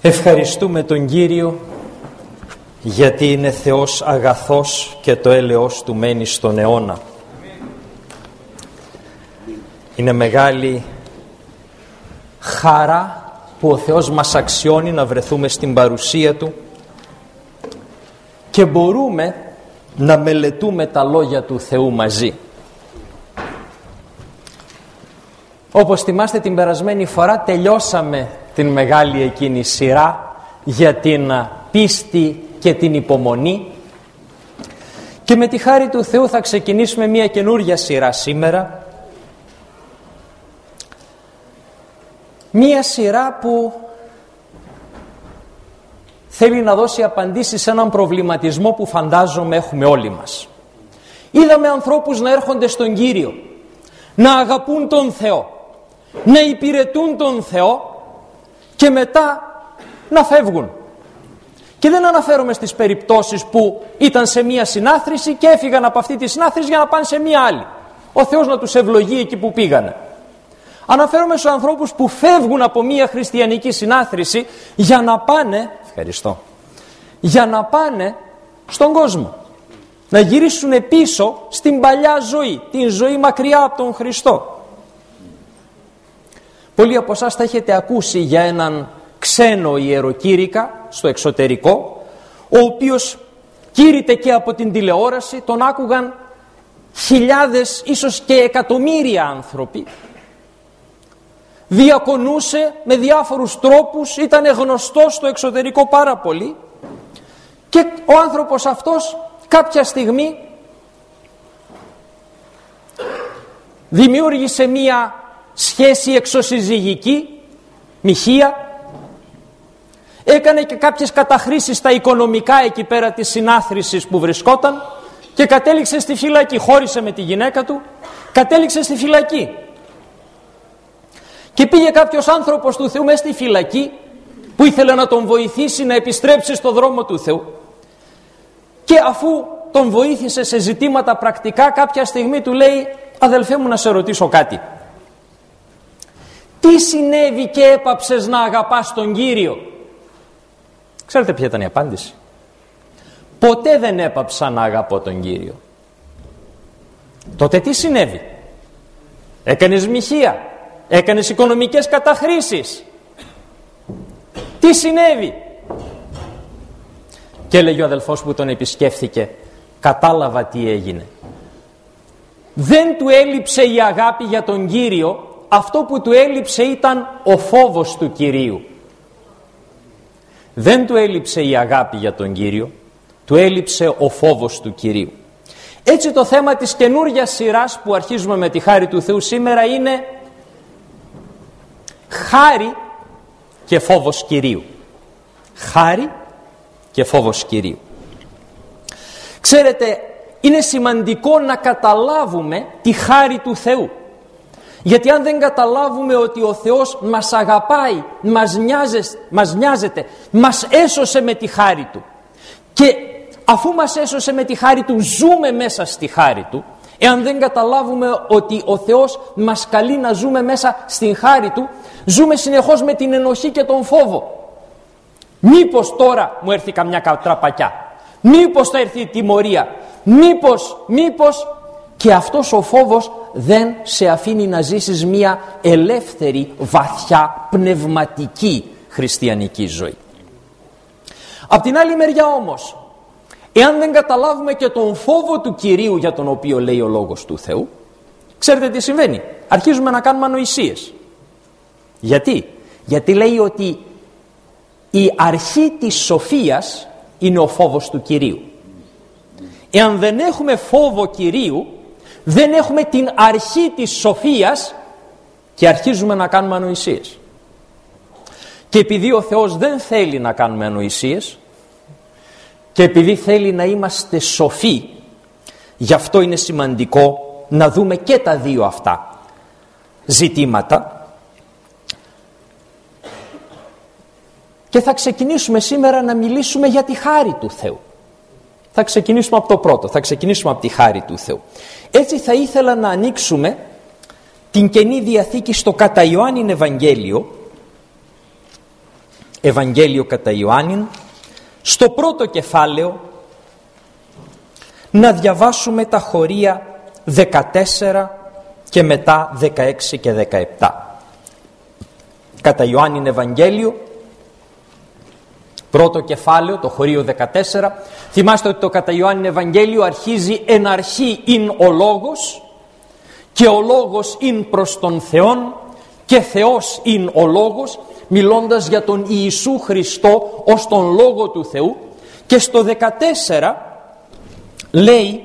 Ευχαριστούμε τον Κύριο γιατί είναι Θεός αγαθός και το έλεος Του μένει στον αιώνα. Είναι μεγάλη χαρά που ο Θεός μας αξιώνει να βρεθούμε στην παρουσία Του και μπορούμε να μελετούμε τα λόγια του Θεού μαζί. Όπως θυμάστε, την περασμένη φορά τελειώσαμε την μεγάλη εκείνη σειρά για την πίστη και την υπομονή και με τη χάρη του Θεού θα ξεκινήσουμε μια καινούργια σειρά σήμερα, μια σειρά που θέλει να δώσει απαντήσεις σε έναν προβληματισμό που φαντάζομαι έχουμε όλοι μας. Είδαμε ανθρώπους να έρχονται στον Κύριο, να αγαπούν τον Θεό, να υπηρετούν τον Θεό και μετά να φεύγουν. Και δεν αναφέρομαι στις περιπτώσεις που ήταν σε μία συνάθρηση και έφυγαν από αυτή τη συνάθρηση για να πάνε σε μία άλλη. Ο Θεός να τους ευλογεί εκεί που πήγανε. Αναφέρομαι στους ανθρώπους που φεύγουν από μία χριστιανική συνάθρηση για να πάνε, για να πάνε στον κόσμο. Να γυρίσουν πίσω στην παλιά ζωή, την ζωή μακριά από τον Χριστό. Πολλοί από εσάς θα έχετε ακούσει για έναν ξένο ιεροκήρυκα στο εξωτερικό, ο οποίος κήρυτε και από την τηλεόραση, τον άκουγαν χιλιάδες, ίσως και εκατομμύρια άνθρωποι. Διακονούσε με διάφορους τρόπους, ήταν γνωστός στο εξωτερικό πάρα πολύ και ο άνθρωπος αυτός κάποια στιγμή δημιούργησε μία σχέση εξωσυζυγική, μοιχεία, έκανε και κάποιες καταχρήσεις στα οικονομικά εκεί πέρα της συνάθρησης που βρισκόταν και κατέληξε στη φυλακή. Χώρισε με τη γυναίκα του, κατέληξε στη φυλακή. Και πήγε κάποιος άνθρωπος του Θεού μέσα στη φυλακή που ήθελε να τον βοηθήσει να επιστρέψει στο δρόμο του Θεού. Και αφού τον βοήθησε σε ζητήματα πρακτικά, κάποια στιγμή του λέει: αδελφέ μου, να σε ρωτήσω κάτι. Τι συνέβη και έπαψες να αγαπάς τον Κύριο? Ξέρετε ποια ήταν η απάντηση? Ποτέ δεν έπαψα να αγαπώ τον Κύριο. Τότε τι συνέβη? Έκανες μοιχεία, έκανες οικονομικές καταχρήσεις. Τι συνέβη? Και έλεγε ο αδελφός που τον επισκέφθηκε: κατάλαβα τι έγινε. Δεν του έλειψε η αγάπη για τον Κύριο, αυτό που του έλειψε ήταν ο φόβος του Κυρίου. Δεν του έλειψε η αγάπη για τον Κύριο, του έλειψε ο φόβος του Κυρίου. Έτσι το θέμα της καινούργιας σειράς που αρχίζουμε με τη χάρη του Θεού σήμερα είναι χάρη και φόβος Κυρίου. Χάρη και φόβος Κυρίου. Ξέρετε, είναι σημαντικό να καταλάβουμε τη χάρη του Θεού. Γιατί αν δεν καταλάβουμε ότι ο Θεός μας αγαπάει, μας νοιάζεται, μας έσωσε με τη χάρη Του και αφού μας έσωσε με τη χάρη Του ζούμε μέσα στη χάρη Του, εάν δεν καταλάβουμε ότι ο Θεός μας καλεί να ζούμε μέσα στην χάρη Του, ζούμε συνεχώς με την ενοχή και τον φόβο. Μήπως τώρα μου έρθει καμιά τραπακιά, μήπως θα έρθει η τιμωρία, μήπως... Και αυτός ο φόβος δεν σε αφήνει να ζήσεις μια ελεύθερη, βαθιά, πνευματική χριστιανική ζωή. Απ' την άλλη μεριά όμως, εάν δεν καταλάβουμε και τον φόβο του Κυρίου για τον οποίο λέει ο Λόγος του Θεού, ξέρετε τι συμβαίνει? Αρχίζουμε να κάνουμε ανοησίες. Γιατί? Γιατί λέει ότι η αρχή της σοφίας είναι ο φόβος του Κυρίου. Εάν δεν έχουμε φόβο Κυρίου, δεν έχουμε την αρχή της σοφίας και αρχίζουμε να κάνουμε ανοησίες. Και επειδή ο Θεός δεν θέλει να κάνουμε ανοησίες και επειδή θέλει να είμαστε σοφοί, γι' αυτό είναι σημαντικό να δούμε και τα δύο αυτά ζητήματα. Και θα ξεκινήσουμε σήμερα να μιλήσουμε για τη χάρη του Θεού. Θα ξεκινήσουμε από το πρώτο, θα ξεκινήσουμε από τη χάρη του Θεού. Έτσι θα ήθελα να ανοίξουμε την Καινή Διαθήκη στο κατά Ιωάννην Ευαγγέλιο, Ευαγγέλιο κατά Ιωάννην, στο πρώτο κεφάλαιο, να διαβάσουμε τα χωρία 14 και μετά 16 και 17. Κατά Ιωάννην Ευαγγέλιο, πρώτο κεφάλαιο, το χωρίο 14. Θυμάστε ότι το κατά Ιωάννην Ευαγγέλιο αρχίζει «Εν αρχή ειν ο Λόγος και ο Λόγος ειν προς τον Θεόν και Θεός ειν ο Λόγος», μιλώντας για τον Ιησού Χριστό ως τον Λόγο του Θεού. Και στο 14 λέει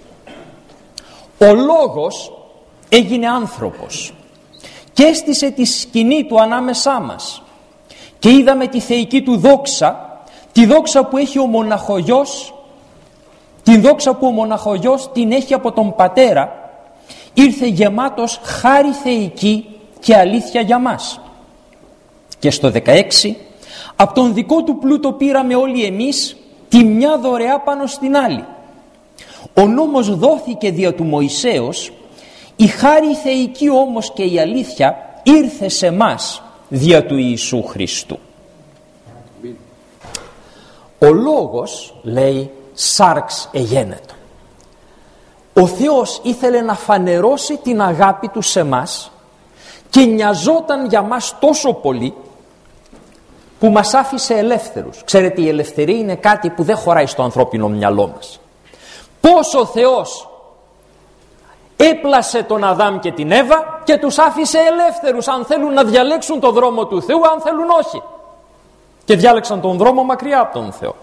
«Ο Λόγος έγινε άνθρωπος και έστησε τη σκηνή του ανάμεσά μας και είδαμε τη θεϊκή του δόξα, τη δόξα που έχει ο μοναχογιός, την δόξα που ο μοναχογιός την έχει από τον Πατέρα, ήρθε γεμάτος χάρη θεϊκή και αλήθεια για μας». Και στο 16, «Από τον δικό του πλούτο πήραμε όλοι εμείς τη μια δωρεά πάνω στην άλλη. Ο νόμος δόθηκε δια του Μωυσέως, η χάρη θεϊκή όμως και η αλήθεια ήρθε σε μας δια του Ιησού Χριστού». Ο Λόγος, λέει, σάρξ εγένετο. Ο Θεός ήθελε να φανερώσει την αγάπη του σε μας και νοιαζόταν για μας τόσο πολύ που μας άφησε ελεύθερους. Ξέρετε, η ελευθερία είναι κάτι που δεν χωράει στο ανθρώπινο μυαλό μας. Πώς ο Θεός έπλασε τον Αδάμ και την Εύα και τους άφησε ελεύθερους αν θέλουν να διαλέξουν τον δρόμο του Θεού, αν θέλουν όχι. Και διάλεξαν τον δρόμο μακριά από τον Θεό.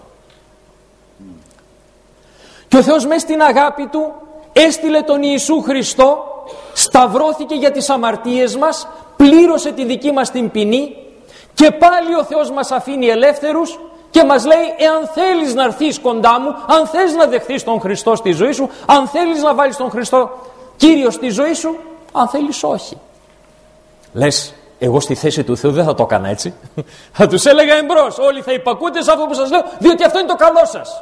Και ο Θεός μες στην αγάπη του έστειλε τον Ιησού Χριστό, σταυρώθηκε για τις αμαρτίες μας, πλήρωσε τη δική μας την ποινή και πάλι ο Θεός μας αφήνει ελεύθερους και μας λέει, εάν θέλεις να έρθεις κοντά μου, αν θες να δεχθείς τον Χριστό στη ζωή σου, αν θέλεις να βάλεις τον Χριστό Κύριο στη ζωή σου, αν θέλεις όχι. Λες, εγώ στη θέση του Θεού δεν θα το έκανα έτσι. Θα τους έλεγα εμπρός, όλοι θα υπακούτε σε αυτό που σας λέω, διότι αυτό είναι το καλό σας.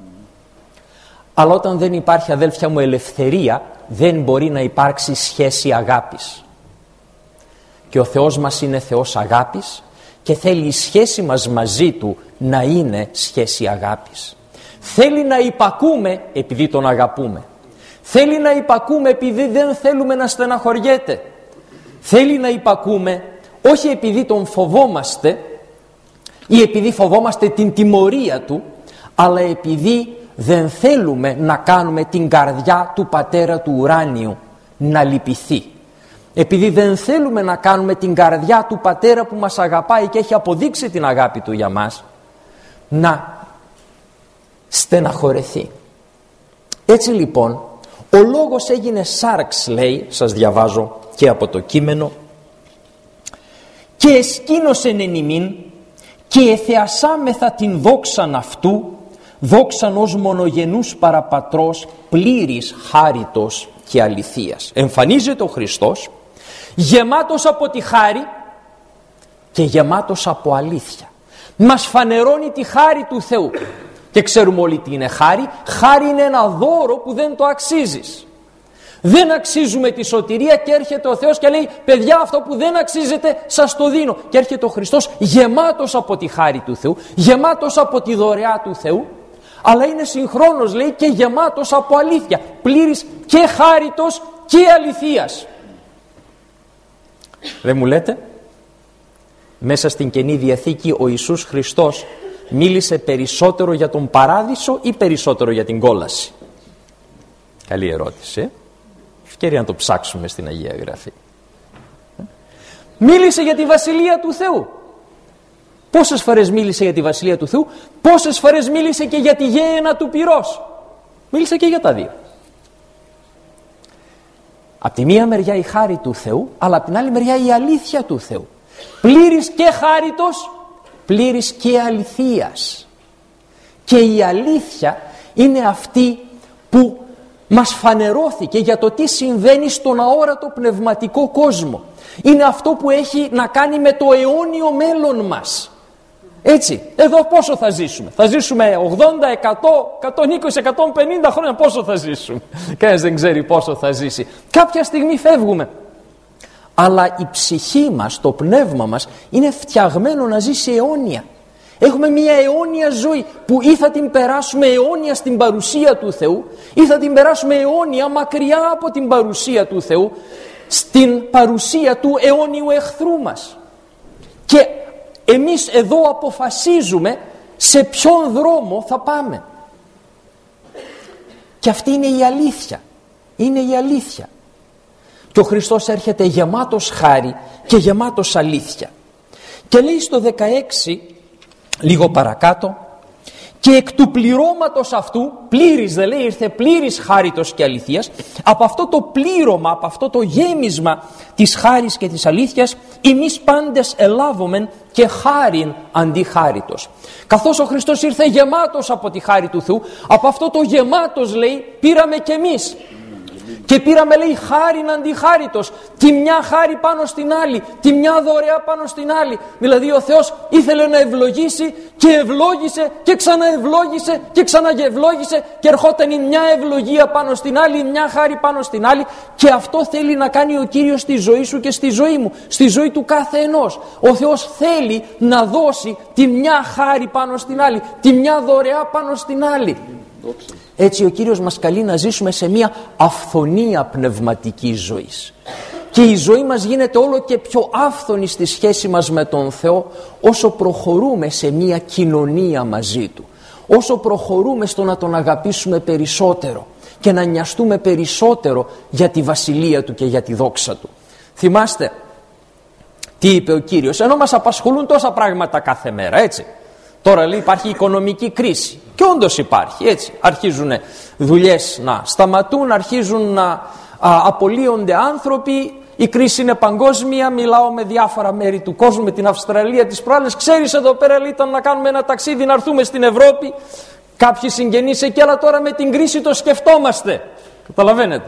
Αλλά όταν δεν υπάρχει, αδέλφια μου, ελευθερία, δεν μπορεί να υπάρξει σχέση αγάπης. Και ο Θεός μας είναι Θεός αγάπης και θέλει η σχέση μας μαζί Του να είναι σχέση αγάπης. Θέλει να υπακούμε επειδή Τον αγαπούμε. Θέλει να υπακούμε επειδή δεν θέλουμε να στεναχωριέται. Θέλει να υπακούμε όχι επειδή Τον φοβόμαστε ή επειδή φοβόμαστε την τιμωρία Του, αλλά επειδή δεν θέλουμε να κάνουμε την καρδιά του Πατέρα του ουράνιου να λυπηθεί. Επειδή δεν θέλουμε να κάνουμε την καρδιά του Πατέρα που μας αγαπάει και έχει αποδείξει την αγάπη Του για μας να στεναχωρεθεί. Έτσι λοιπόν ο Λόγος έγινε σάρξ, λέει, σας διαβάζω και από το κείμενο, και εσκήνωσεν εν ημίν και εθεασάμεθα την δόξαν αυτού, δόξαν ως μονογενούς παραπατρός, πλήρης χάριτος και αληθείας. Εμφανίζεται ο Χριστός γεμάτος από τη χάρη και γεμάτος από αλήθεια. Μας φανερώνει τη χάρη του Θεού. Και ξέρουμε όλοι τι είναι χάρη. Χάρη είναι ένα δώρο που δεν το αξίζεις. Δεν αξίζουμε τη σωτηρία και έρχεται ο Θεός και λέει, παιδιά, αυτό που δεν αξίζετε σας το δίνω. Και έρχεται ο Χριστός γεμάτος από τη χάρη του Θεού, γεμάτος από τη δωρεά του Θεού, αλλά είναι συγχρόνως, λέει, και γεμάτος από αλήθεια, πλήρης και χάριτος και αληθείας. Δεν μου λέτε, μέσα στην Καινή Διαθήκη ο Ιησούς Χριστός μίλησε περισσότερο για τον παράδεισο ή περισσότερο για την κόλαση? Καλή ερώτηση. Ευκαιρία να το ψάξουμε στην Αγία Γραφή. Μίλησε για τη Βασιλεία του Θεού. Πόσες φορές μίλησε για τη Βασιλεία του Θεού? Πόσες φορές μίλησε και για τη γέαινα του πυρός? Μίλησε και για τα δύο. Απ' τη μία μεριά η χάρη του Θεού, αλλά απ' την άλλη μεριά η αλήθεια του Θεού. Πλήρης και χάριτος, πλήρης και αληθείας. Και η αλήθεια είναι αυτή που μας φανερώθηκε για το τι συμβαίνει στον αόρατο πνευματικό κόσμο. Είναι αυτό που έχει να κάνει με το αιώνιο μέλλον μας. Έτσι, εδώ πόσο θα ζήσουμε? Θα ζήσουμε 80, 100, 120, 150 χρόνια? Πόσο θα ζήσουμε? Κανένας δεν ξέρει πόσο θα ζήσει. Κάποια στιγμή φεύγουμε. Αλλά η ψυχή μας, το πνεύμα μας είναι φτιαγμένο να ζήσει αιώνια. Έχουμε μια αιώνια ζωή που ή θα την περάσουμε αιώνια στην παρουσία του Θεού ή θα την περάσουμε αιώνια μακριά από την παρουσία του Θεού, στην παρουσία του αιώνιου εχθρού μας. Και εμείς εδώ αποφασίζουμε σε ποιον δρόμο θα πάμε. Και αυτή είναι η αλήθεια. Είναι η αλήθεια. Και ο Χριστός έρχεται γεμάτος χάρη και γεμάτος αλήθεια. Και λέει στο 16, λίγο παρακάτω, και εκ του πληρώματος αυτού, πλήρης δεν λέει, ήρθε πλήρης χάριτος και αληθείας, από αυτό το πλήρωμα, από αυτό το γέμισμα της χάρης και της αλήθειας, εμείς πάντες ελάβομεν και χάριν αντί χάριτος. Καθώς ο Χριστός ήρθε γεμάτος από τη χάρη του Θεού, από αυτό το γεμάτος, λέει, πήραμε κι εμείς. Και πήραμε, λέει, χάριν αντί χάριτος, τη μια χάρη πάνω στην άλλη, τη μια δωρεά πάνω στην άλλη. Δηλαδή ο Θεός ήθελε να ευλογήσει και ευλόγησε και ξαναευλόγησε και ξαναευλόγησε και ερχόταν η μια ευλογία πάνω στην άλλη, η μια χάρη πάνω στην άλλη, και αυτό θέλει να κάνει ο Κύριος στη ζωή σου και στη ζωή μου, στη ζωή του κάθε ενός. Ο Θεός θέλει να δώσει τη μια χάρη πάνω στην άλλη, τη μια δωρεά πάνω στην άλλη. Έτσι ο Κύριος μας καλεί να ζήσουμε σε μια αυθονία πνευματική ζωής. Και η ζωή μας γίνεται όλο και πιο άφθονη στη σχέση μας με τον Θεό όσο προχωρούμε σε μια κοινωνία μαζί Του. Όσο προχωρούμε στο να Τον αγαπήσουμε περισσότερο και να νοιαστούμε περισσότερο για τη βασιλεία Του και για τη δόξα Του. Θυμάστε τι είπε ο Κύριος, ενώ μας απασχολούν τόσα πράγματα κάθε μέρα, έτσι. Τώρα, λέει, υπάρχει οικονομική κρίση. Και όντως υπάρχει, έτσι. Αρχίζουν δουλειές να σταματούν, αρχίζουν να απολύονται άνθρωποι. Η κρίση είναι παγκόσμια. Μιλάω με διάφορα μέρη του κόσμου, με την Αυστραλία τις προάλλες. Ξέρεις, εδώ πέρα, λέει, ήταν να κάνουμε ένα ταξίδι, να έρθουμε στην Ευρώπη. Κάποιοι συγγενείς εκεί, αλλά τώρα με την κρίση το σκεφτόμαστε. Καταλαβαίνετε.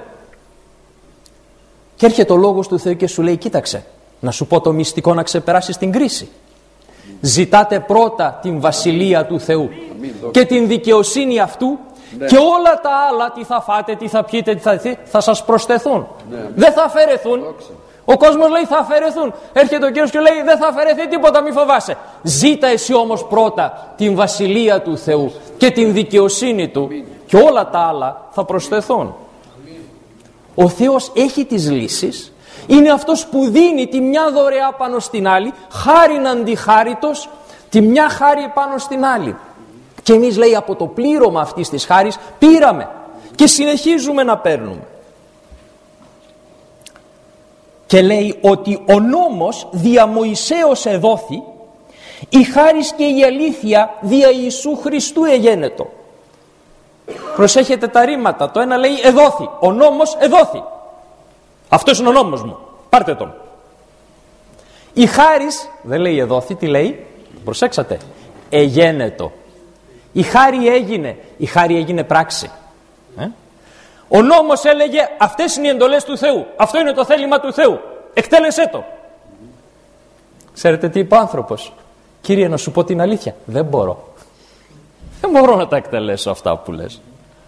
Και έρχεται ο λόγος του Θεού και σου λέει, κοίταξε, να σου πω το μυστικό να ξεπεράσεις την κρίση. Ζητάτε πρώτα την βασιλεία του Θεού και την δικαιοσύνη αυτού, και όλα τα άλλα, τι θα φάτε, τι θα πιείτε, τι θα σας προσθεθούν. Δεν θα αφαιρεθούν. Ο κόσμος λέει θα αφαιρεθούν. Έρχεται ο Κύριος και λέει δεν θα αφαιρεθεί τίποτα, μη φοβάσαι. Ζήτα εσύ όμως πρώτα την βασιλεία του Θεού και την δικαιοσύνη Του, και όλα τα άλλα θα προσθεθούν. Ο Θεός έχει τις λύσεις. Είναι αυτός που δίνει τη μια δωρεά πάνω στην άλλη, χάριν αντί χάριτος, τη μια χάρη πάνω στην άλλη. Και εμείς, λέει, από το πλήρωμα αυτής της χάρης πήραμε και συνεχίζουμε να παίρνουμε. Και λέει ότι ο νόμος δια Μωυσέως εδόθη, η χάρις και η αλήθεια δια Ιησού Χριστού εγένετο. Προσέχετε τα ρήματα. Το ένα λέει εδόθη, ο νόμος εδόθη. Αυτός είναι ο νόμος μου, πάρτε τον. Η χάρις δεν λέει εδόθη, τι λέει, προσέξατε, εγένετο. Η χάρη έγινε, η χάρη έγινε πράξη. Ο νόμος έλεγε αυτές είναι οι εντολές του Θεού, αυτό είναι το θέλημα του Θεού, εκτέλεσέ το. Ξέρετε τι είπε ο άνθρωπος? Κύριε, να σου πω την αλήθεια, δεν μπορώ. Δεν μπορώ να τα εκτελέσω αυτά που λες.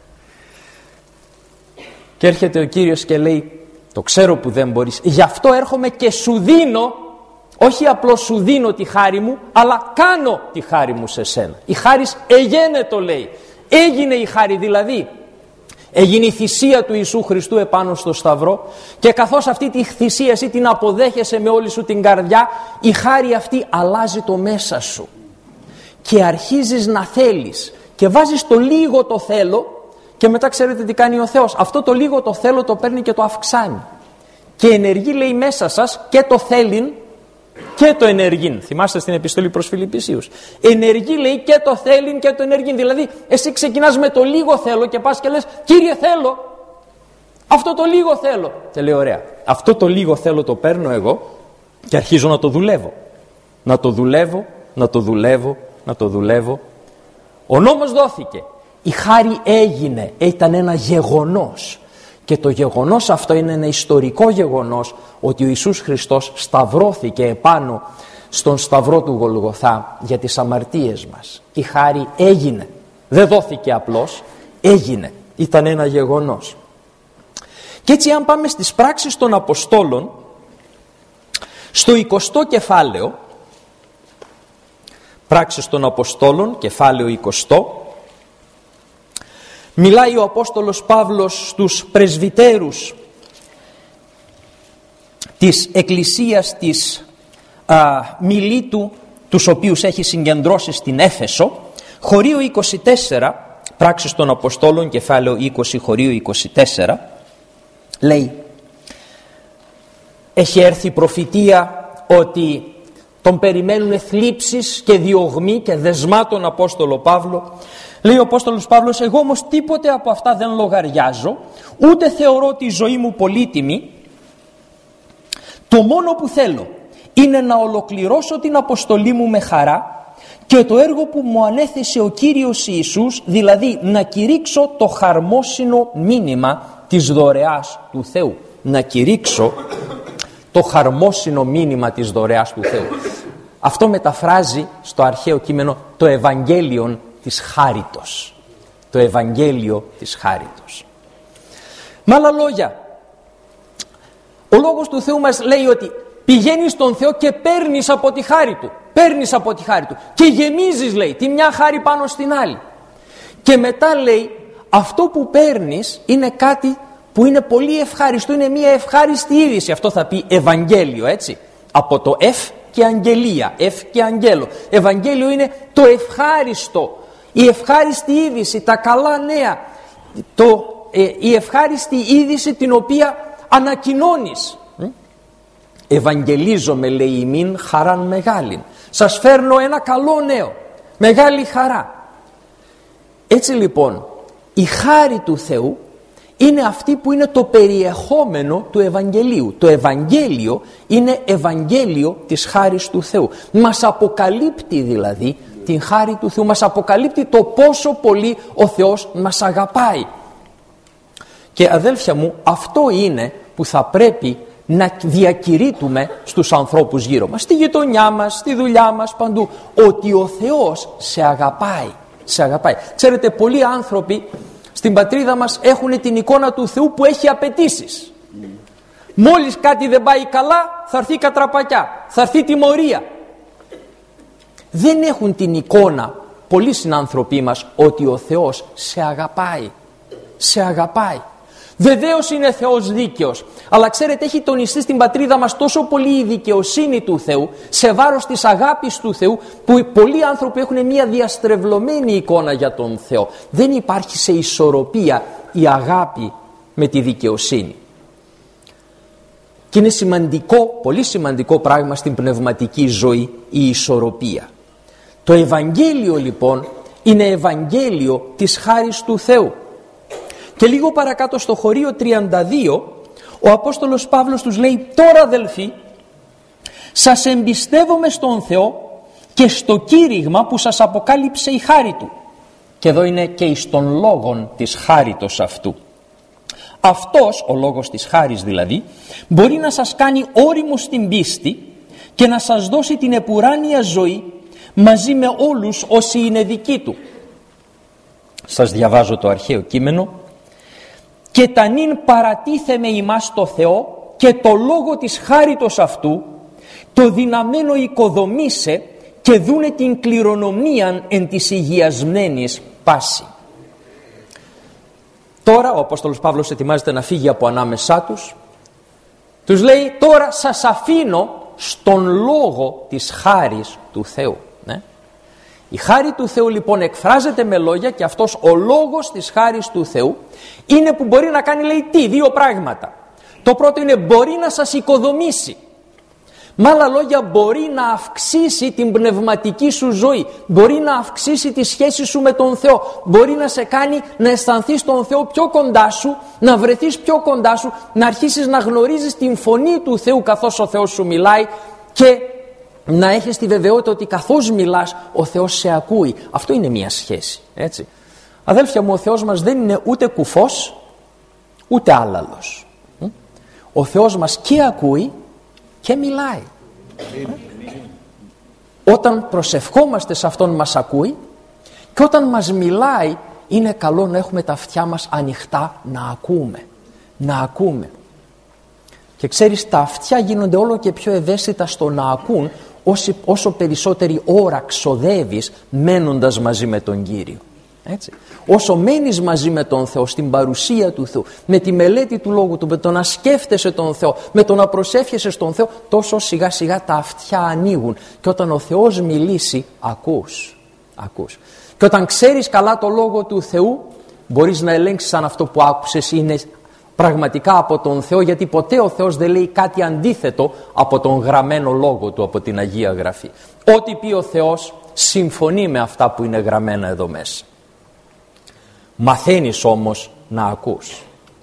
Και έρχεται ο Κύριος και λέει, το ξέρω που δεν μπορείς, γι' αυτό έρχομαι και σου δίνω, όχι απλώς σου δίνω τη χάρη μου, αλλά κάνω τη χάρη μου σε σένα. Η χάρις εγένετο, λέει. Έγινε η χάρη, δηλαδή έγινε η θυσία του Ιησού Χριστού επάνω στο Σταυρό, και καθώς αυτή τη θυσία εσύ την αποδέχεσαι με όλη σου την καρδιά, η χάρη αυτή αλλάζει το μέσα σου και αρχίζεις να θέλεις και βάζεις το λίγο το θέλω. Και μετά ξέρετε τι κάνει ο Θεός? Αυτό το λίγο το θέλω το παίρνει και το αυξάνει. Και ενεργεί, λέει, μέσα σας και το θέλειν και το ενεργήν. Θυμάστε στην επιστολή προς Φιλιππισίους. Ενεργεί, λέει, και το θέλειν και το ενεργήν. Δηλαδή εσύ ξεκινάς με το λίγο θέλω και πας και λες, Κύριε, θέλω. Αυτό το λίγο θέλω. Και λέει, ωραία. Αυτό το λίγο θέλω το παίρνω εγώ και αρχίζω να το δουλεύω. Να το δουλεύω, να το δουλεύω, να το δουλεύω. Ο νόμος δόθηκε. Η χάρη έγινε, ήταν ένα γεγονός, και το γεγονός αυτό είναι ένα ιστορικό γεγονός, ότι ο Ιησούς Χριστός σταυρώθηκε επάνω στον σταυρό του Γολγοθά για τις αμαρτίες μας. Η χάρη έγινε, δεν δόθηκε απλώς, έγινε, ήταν ένα γεγονός. Και έτσι αν πάμε στις πράξεις των Αποστόλων, Στο 20ο κεφάλαιο, Πράξεις των Αποστόλων, κεφάλαιο 20, μιλάει ο Απόστολος Παύλος στους πρεσβυτέρους της Εκκλησίας της Μιλήτου, τους οποίους έχει συγκεντρώσει στην Έφεσο, χωρίο 24, Πράξεις των Αποστόλων, κεφάλαιο 20, χωρίο 24, λέει: έχει έρθει η προφητεία ότι τον περιμένουν θλίψεις και διωγμοί και δεσμά τον Απόστολο Παύλο. Λέει ο Απόστολος Παύλος: εγώ όμως τίποτε από αυτά δεν λογαριάζω, ούτε θεωρώ τη ζωή μου πολύτιμη. Το μόνο που θέλω είναι να ολοκληρώσω την αποστολή μου με χαρά και το έργο που μου ανέθεσε ο Κύριος Ιησούς, δηλαδή να κηρύξω το χαρμόσυνο μήνυμα της δωρεάς του Θεού. Να κηρύξω το χαρμόσυνο μήνυμα της δωρεάς του Θεού. Αυτό μεταφράζει στο αρχαίο κείμενο το Ευαγγέλιον της Χάριτος. Το Ευαγγέλιο της Χάριτος. Με άλλα λόγια, ο Λόγος του Θεού μας λέει ότι πηγαίνεις στον Θεό και παίρνεις από τη χάρη Του. Παίρνεις από τη χάρη Του και γεμίζεις, λέει, τη μια χάρη πάνω στην άλλη. Και μετά λέει, αυτό που παίρνεις είναι κάτι που είναι πολύ ευχάριστο, είναι μια ευχάριστη είδηση. Αυτό θα πει Ευαγγέλιο, έτσι. Από το εφ και αγγελία, εφ και αγγέλο. Ευαγγέλιο είναι το ευχάριστο, η ευχάριστη είδηση, τα καλά νέα, η ευχάριστη είδηση την οποία ανακοινώνεις. Ευαγγελίζομαι, λέει ημίν χαράν μεγάλην. Σας φέρνω ένα καλό νέο, μεγάλη χαρά. Έτσι λοιπόν, η χάρη του Θεού είναι αυτή που είναι το περιεχόμενο του Ευαγγελίου. Το Ευαγγέλιο είναι Ευαγγέλιο της χάρης του Θεού. Μας αποκαλύπτει δηλαδή την χάρη του Θεού, μας αποκαλύπτει το πόσο πολύ ο Θεός μας αγαπάει. Και αδέλφια μου, αυτό είναι που θα πρέπει να διακηρύττουμε στους ανθρώπους γύρω μας, στη γειτονιά μας, στη δουλειά μας, παντού, ότι ο Θεός σε αγαπάει. Σε αγαπάει. Ξέρετε, πολλοί άνθρωποι στην πατρίδα μας έχουν την εικόνα του Θεού που έχει απαιτήσεις. Μόλις κάτι δεν πάει καλά, θα έρθει κατραπακιά, θα έρθει τιμωρία. Δεν έχουν την εικόνα πολλοί συνάνθρωποι μας ότι ο Θεός σε αγαπάει. Σε αγαπάει. Βεβαίως είναι Θεός δίκαιος, αλλά ξέρετε, έχει τονιστεί στην πατρίδα μας τόσο πολύ η δικαιοσύνη του Θεού σε βάρος της αγάπης του Θεού, που πολλοί άνθρωποι έχουν μια διαστρεβλωμένη εικόνα για τον Θεό. Δεν υπάρχει σε ισορροπία η αγάπη με τη δικαιοσύνη. Και είναι σημαντικό, πολύ σημαντικό πράγμα στην πνευματική ζωή η ισορροπία. Το Ευαγγέλιο λοιπόν είναι Ευαγγέλιο της χάρης του Θεού. Και λίγο παρακάτω στο χωρίο 32 ο Απόστολος Παύλος τους λέει: τώρα αδελφοί, σας εμπιστεύομαι στον Θεό και στο κήρυγμα που σας αποκάλυψε η χάρη Του. Και εδώ είναι και εις των λόγων της χάριτος αυτού. Αυτός, ο λόγος της χάρης δηλαδή, μπορεί να σας κάνει όριμους στην πίστη και να σας δώσει την επουράνια ζωή μαζί με όλους όσοι είναι δικοί Του. Σας διαβάζω το αρχαίο κείμενο. Και τα νυν παρατίθεμε ημάς το Θεό και το λόγο της χάριτος αυτού, το δυναμένο οικοδομήσε και δούνε την κληρονομίαν εν της υγιασμένης πάση. Τώρα ο Απόστολος Παύλος ετοιμάζεται να φύγει από ανάμεσά τους. Τους λέει: τώρα σας αφήνω στον λόγο της χάρης του Θεού. Η χάρη του Θεού λοιπόν εκφράζεται με λόγια, και αυτός ο λόγος της χάρης του Θεού είναι που μπορεί να κάνει, λέει, δύο πράγματα. Το πρώτο είναι μπορεί να σας οικοδομήσει. Με άλλα λόγια, μπορεί να αυξήσει την πνευματική σου ζωή, μπορεί να αυξήσει τη σχέση σου με τον Θεό, μπορεί να σε κάνει να αισθανθείς τον Θεό πιο κοντά σου, να βρεθείς πιο κοντά σου, να αρχίσεις να γνωρίζεις την φωνή του Θεού καθώς ο Θεός σου μιλάει και να έχεις τη βεβαιότητα ότι καθώς μιλάς ο Θεός σε ακούει. Αυτό είναι μια σχέση, έτσι. Αδέλφια μου, ο Θεός μας δεν είναι ούτε κουφός ούτε άλαλος. Ο Θεός μας και ακούει και μιλάει. Όταν προσευχόμαστε σε Αυτόν μας ακούει, και όταν μας μιλάει είναι καλό να έχουμε τα αυτιά μας ανοιχτά να ακούμε. Να ακούμε. Και ξέρεις, τα αυτιά γίνονται όλο και πιο ευαίσθητα στο να ακούν όσο περισσότερη ώρα ξοδεύεις μένοντας μαζί με τον Κύριο. Έτσι. Όσο μένεις μαζί με τον Θεό, στην παρουσία του Θεού, με τη μελέτη του Λόγου Του, με το να σκέφτεσαι τον Θεό, με το να προσεύχεσαι στον Θεό, τόσο σιγά σιγά τα αυτιά ανοίγουν και όταν ο Θεός μιλήσει ακούς. Και όταν ξέρεις καλά το Λόγο του Θεού, μπορείς να ελέγξεις αν αυτό που άκουσες είναι πραγματικά από τον Θεό, γιατί ποτέ ο Θεός δεν λέει κάτι αντίθετο από τον γραμμένο Λόγο Του, από την Αγία Γραφή. Ό,τι πει ο Θεός συμφωνεί με αυτά που είναι γραμμένα εδώ μέσα. Μαθαίνεις όμως να ακούς.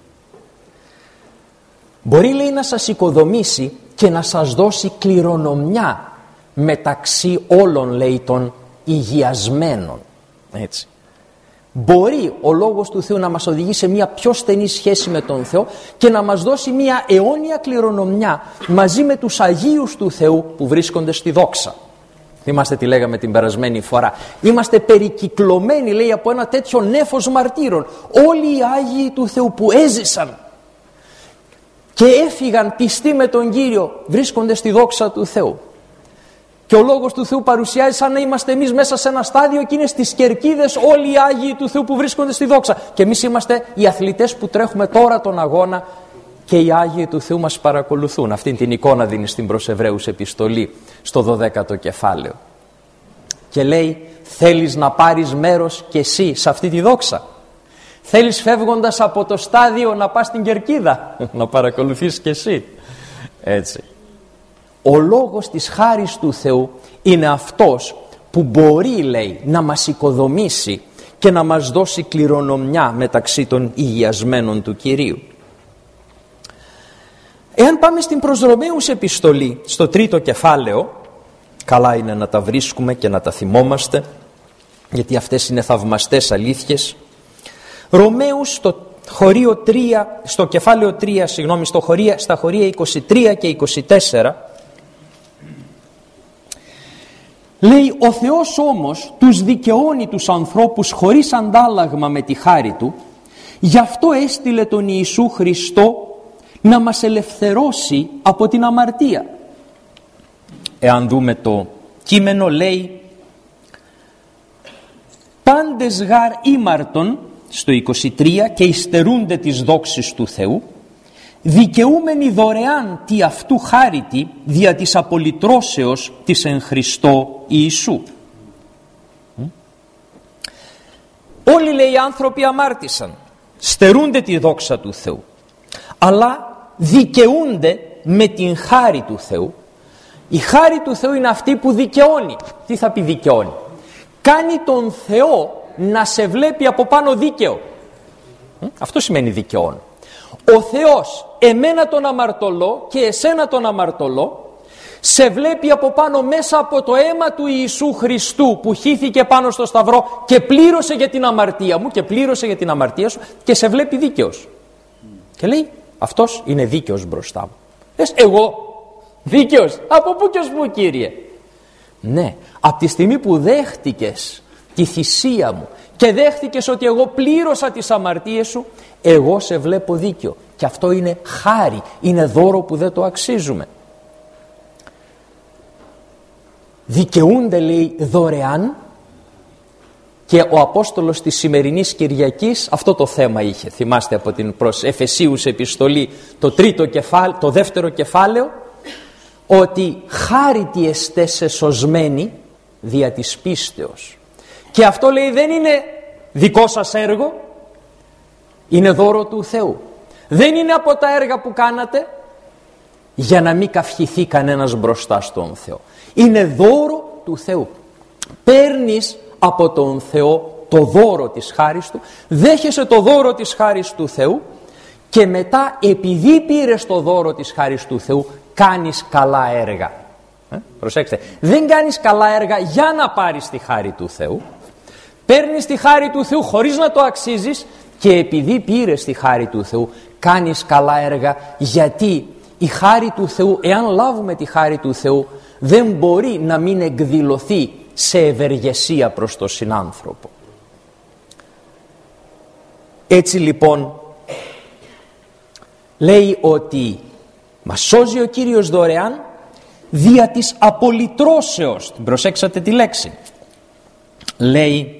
Μπορεί, λέει, να σας οικοδομήσει και να σας δώσει κληρονομιά μεταξύ όλων, λέει, των υγιασμένων. Έτσι. Μπορεί ο Λόγος του Θεού να μας οδηγεί σε μια πιο στενή σχέση με τον Θεό και να μας δώσει μια αιώνια κληρονομιά μαζί με τους Αγίους του Θεού που βρίσκονται στη δόξα. Θυμάστε τι λέγαμε την περασμένη φορά. Είμαστε περικυκλωμένοι, λέει, από ένα τέτοιο νέφος μαρτύρων. Όλοι οι Άγιοι του Θεού που έζησαν και έφυγαν πιστοί με τον Κύριο βρίσκονται στη δόξα του Θεού. Και ο Λόγος του Θεού παρουσιάζει σαν να είμαστε εμείς μέσα σε ένα στάδιο και είναι στις κερκίδες όλοι οι Άγιοι του Θεού που βρίσκονται στη δόξα. Και εμείς είμαστε οι αθλητές που τρέχουμε τώρα τον αγώνα και οι Άγιοι του Θεού μας παρακολουθούν. Αυτή την εικόνα δίνει στην προς Εβραίους επιστολή στο 12ο κεφάλαιο. Και λέει, θέλεις να πάρεις μέρος κι εσύ σε αυτή τη δόξα? Θέλεις φεύγοντας από το στάδιο να πας στην κερκίδα, να παρακολουθείς κι εσύ? Έτσι. Ο λόγος της χάρης του Θεού είναι αυτός που μπορεί, λέει, να μας οικοδομήσει και να μας δώσει κληρονομιά μεταξύ των υγιασμένων του Κυρίου. Εάν πάμε στην προς Ρωμαίους επιστολή, στο 3ο κεφάλαιο, καλά είναι να τα βρίσκουμε και να τα θυμόμαστε, γιατί αυτές είναι θαυμαστές αλήθειες. Ρωμαίους στο κεφάλαιο 3, στα χωρία 23 και 24, λέει, ο Θεός όμως τους δικαιώνει τους ανθρώπους χωρίς αντάλλαγμα με τη χάρη Του, γι' αυτό έστειλε τον Ιησού Χριστό να μας ελευθερώσει από την αμαρτία. Εάν δούμε το κείμενο, λέει, πάντες γάρ ήμαρτον, στο 23, και υστερούνται τις δόξεις του Θεού, δικαιούμενοι δωρεάν τι αυτού χάριτη δια της απολυτρώσεως της εν Χριστώ Ιησού. Όλοι, λέει, οι άνθρωποι αμάρτησαν, στερούνται τη δόξα του Θεού, αλλά δικαιούνται με την χάρη του Θεού. Η χάρη του Θεού είναι αυτή που δικαιώνει. Τι θα πει δικαιώνει? Κάνει τον Θεό να σε βλέπει από πάνω δίκαιο. Αυτό σημαίνει δικαιώνει. Ο Θεός εμένα τον αμαρτωλό και εσένα τον αμαρτωλό σε βλέπει από πάνω μέσα από το αίμα του Ιησού Χριστού που χύθηκε πάνω στο σταυρό και πλήρωσε για την αμαρτία μου και πλήρωσε για την αμαρτία σου και σε βλέπει δίκαιος. Και λέει, αυτός είναι δίκαιος μπροστά μου. Λες, εγώ δίκαιος? Από πού και ως πού, Κύριε? Ναι, από τη στιγμή που δέχτηκες τη θυσία μου και δέχτηκες ότι εγώ πλήρωσα τις αμαρτίες σου, εγώ σε βλέπω δίκαιο. Και αυτό είναι χάρη, είναι δώρο που δεν το αξίζουμε. Δικαιούνται, λέει, δωρεάν. Και ο Απόστολος της σημερινής Κυριακής αυτό το θέμα είχε. Θυμάστε από την προς Εφεσίους επιστολή το δεύτερο κεφάλαιο, ότι χάριτοι εστέ σε σωσμένοι δια της πίστεως. Και αυτό, λέει, δεν είναι δικό σας έργο, είναι δώρο του Θεού. Δεν είναι από τα έργα που κάνατε για να μην καυχηθεί κανένας μπροστά στον Θεό. Είναι δώρο του Θεού. Παίρνεις από τον Θεό το δώρο της χάρης Του, δέχεσαι το δώρο της χάρης του Θεού και μετά, επειδή πήρες το δώρο της χάρης του Θεού, κάνεις καλά έργα. Προσέξτε, δεν κάνεις καλά έργα για να πάρεις τη χάρη του Θεού. Παίρνεις τη χάρη του Θεού χωρίς να το αξίζεις και επειδή πήρες τη χάρη του Θεού κάνεις καλά έργα, γιατί η χάρη του Θεού, εάν λάβουμε τη χάρη του Θεού, δεν μπορεί να μην εκδηλωθεί σε ευεργεσία προς τον συνάνθρωπο. Έτσι λοιπόν λέει ότι Μας σώζει ο Κύριος δωρεάν δια της απολυτρώσεως. Την προσέξατε τη λέξη. Λέει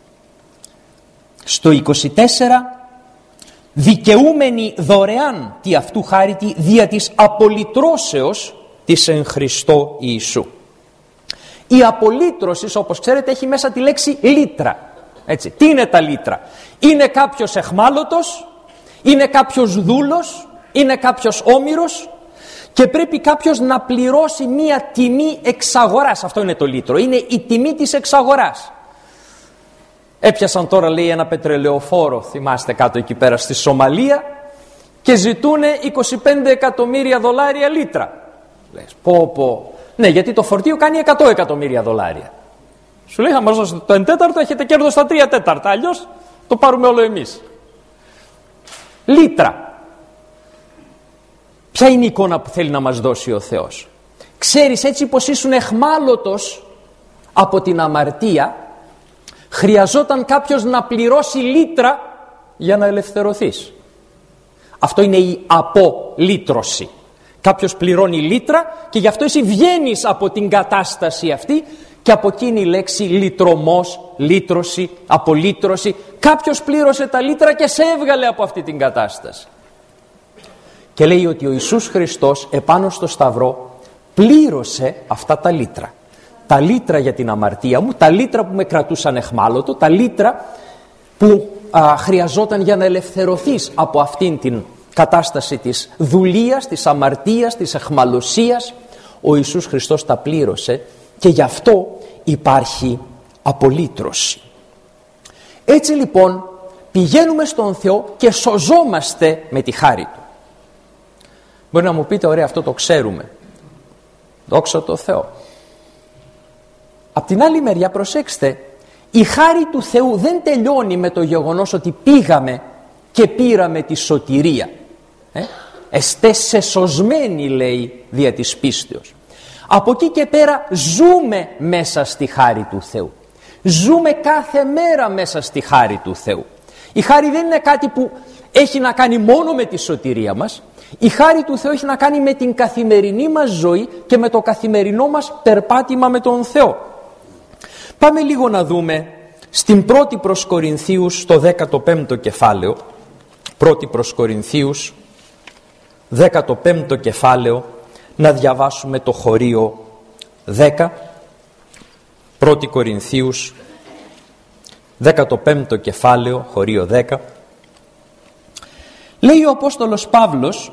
στο 24, δικαιούμενοι δωρεάν τη αυτού χάριτη δια της απολυτρώσεως της εν Χριστώ Ιησού. Η απολύτρωση, όπως ξέρετε, έχει μέσα τη λέξη λύτρα. Έτσι. Τι είναι τα λύτρα? Είναι κάποιος εχμάλωτος, είναι κάποιος δούλος, είναι κάποιος όμηρος και πρέπει κάποιος να πληρώσει μία τιμή εξαγοράς. Αυτό είναι το λύτρο, είναι η τιμή της εξαγοράς. Έπιασαν τώρα, λέει, ένα πετρελαιοφόρο, θυμάστε, κάτω εκεί πέρα στη Σομαλία και ζητούν $25 εκατομμύρια λίτρα. Λες, πω. Ναι, γιατί το φορτίο κάνει $100 εκατομμύρια. Σου λέει, θα μας δώσετε το 1/4, έχετε κέρδος στα 3/4, αλλιώς το πάρουμε όλο εμείς. Λίτρα. Ποια είναι η εικόνα που θέλει να μας δώσει ο Θεός? Ξέρεις, έτσι πως ήσουν εχμάλωτος από την αμαρτία, χρειαζόταν κάποιος να πληρώσει λίτρα για να ελευθερωθείς. Αυτό είναι η απολύτρωση. Κάποιος πληρώνει λίτρα και γι' αυτό εσύ βγαίνεις από την κατάσταση αυτή και από εκείνη η λέξη λυτρωμός, λύτρωση, απολύτρωση. Κάποιος πλήρωσε τα λίτρα και σε έβγαλε από αυτή την κατάσταση. Και λέει ότι ο Ιησούς Χριστός επάνω στο Σταυρό πλήρωσε αυτά τα λίτρα. Τα λίτρα για την αμαρτία μου, τα λίτρα που με κρατούσαν εχμάλωτο, τα λίτρα που χρειαζόταν για να ελευθερωθείς από αυτήν την κατάσταση της δουλείας, της αμαρτίας, της εχμαλωσίας. Ο Ιησούς Χριστός τα πλήρωσε και γι' αυτό υπάρχει απολύτρωση. Έτσι λοιπόν πηγαίνουμε στον Θεό και σωζόμαστε με τη χάρη Του. Μπορεί να μου πείτε, ωραία, αυτό το ξέρουμε. Δόξα τω Θεώ. Απ' την άλλη μεριά, προσέξτε, η χάρη του Θεού δεν τελειώνει με το γεγονός ότι πήγαμε και πήραμε τη σωτηρία. Εστέ σε σωσμένοι, λέει, δια της πίστεως. Από εκεί και πέρα ζούμε μέσα στη χάρη του Θεού. Ζούμε κάθε μέρα μέσα στη χάρη του Θεού. Η χάρη δεν είναι κάτι που έχει να κάνει μόνο με τη σωτηρία μας. Η χάρη του Θεού έχει να κάνει με την καθημερινή μας ζωή και με το καθημερινό μας περπάτημα με τον Θεό. Πάμε λίγο να δούμε στην 1η προς Κορινθίους, στο 15ο κεφάλαιο. 1η προς Κορινθίους, 15ο κεφάλαιο, να διαβάσουμε το χωρίο 10. 1η Κορινθίους, 15ο κεφάλαιο, χωρίο 10. Λέει ο Απόστολος Παύλος,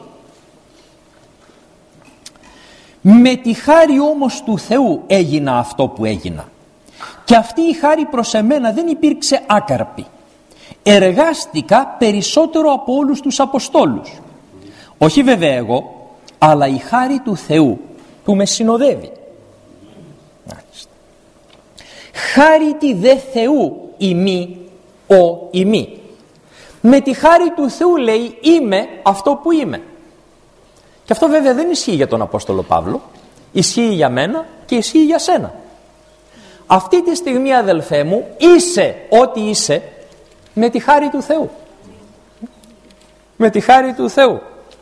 με τη χάρη όμως του Θεού έγινα αυτό που έγινα. Και αυτή η χάρη προς εμένα δεν υπήρξε άκαρπη. Εργάστηκα περισσότερο από όλους τους Αποστόλους. Όχι βέβαια εγώ, αλλά η χάρη του Θεού που με συνοδεύει. Χάρητη δε Θεού ημί ο ημί. Με τη χάρη του Θεού, λέει, είμαι αυτό που είμαι. Και αυτό βέβαια δεν ισχύει για τον Απόστολο Παύλο. Ισχύει για μένα και ισχύει για σένα. Αυτή τη στιγμή, αδελφέ μου, είσαι ό,τι είσαι με τη χάρη του Θεού. Με τη χάρη του Θεού.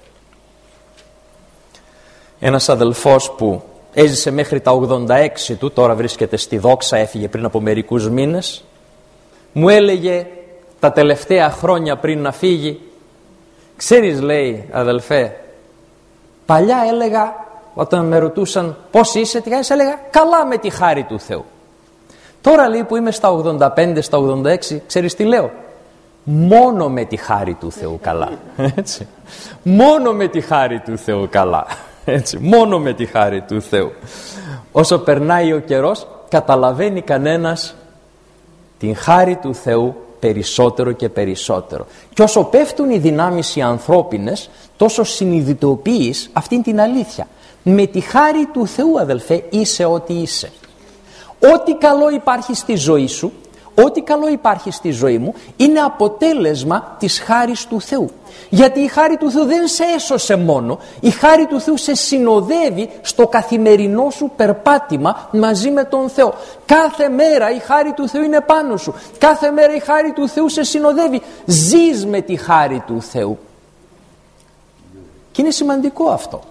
Ένας αδελφός που έζησε μέχρι τα 86 του, τώρα βρίσκεται στη δόξα, έφυγε πριν από μερικούς μήνες, μου έλεγε τα τελευταία χρόνια πριν να φύγει, ξέρεις, λέει, αδελφέ, παλιά έλεγα, όταν με ρωτούσαν πώς είσαι, τι κάνεις, έλεγα καλά με τη χάρη του Θεού. Τώρα, λέει, που είμαι στα 85, στα 86, ξέρεις τι λέω? Μόνο με τη χάρη του Θεού καλά. Έτσι. Μόνο με τη χάρη του Θεού καλά. Έτσι. Μόνο με τη χάρη του Θεού. Όσο περνάει ο καιρός, καταλαβαίνει κανένας την χάρη του Θεού περισσότερο και περισσότερο. Και όσο πέφτουν οι δυνάμεις οι ανθρώπινες, τόσο συνειδητοποιείς αυτήν την αλήθεια. Με τη χάρη του Θεού, αδελφέ, είσαι ό,τι είσαι. Ό,τι καλό υπάρχει στη ζωή σου, ό,τι καλό υπάρχει στη ζωή μου, είναι αποτέλεσμα της χάρης του Θεού. Γιατί η χάρη του Θεού δεν σε έσωσε μόνο, η χάρη του Θεού σε συνοδεύει στο καθημερινό σου περπάτημα μαζί με τον Θεό. Κάθε μέρα η χάρη του Θεού είναι πάνω σου, κάθε μέρα η χάρη του Θεού σε συνοδεύει. Ζεις με τη χάρη του Θεού. Και είναι σημαντικό αυτό.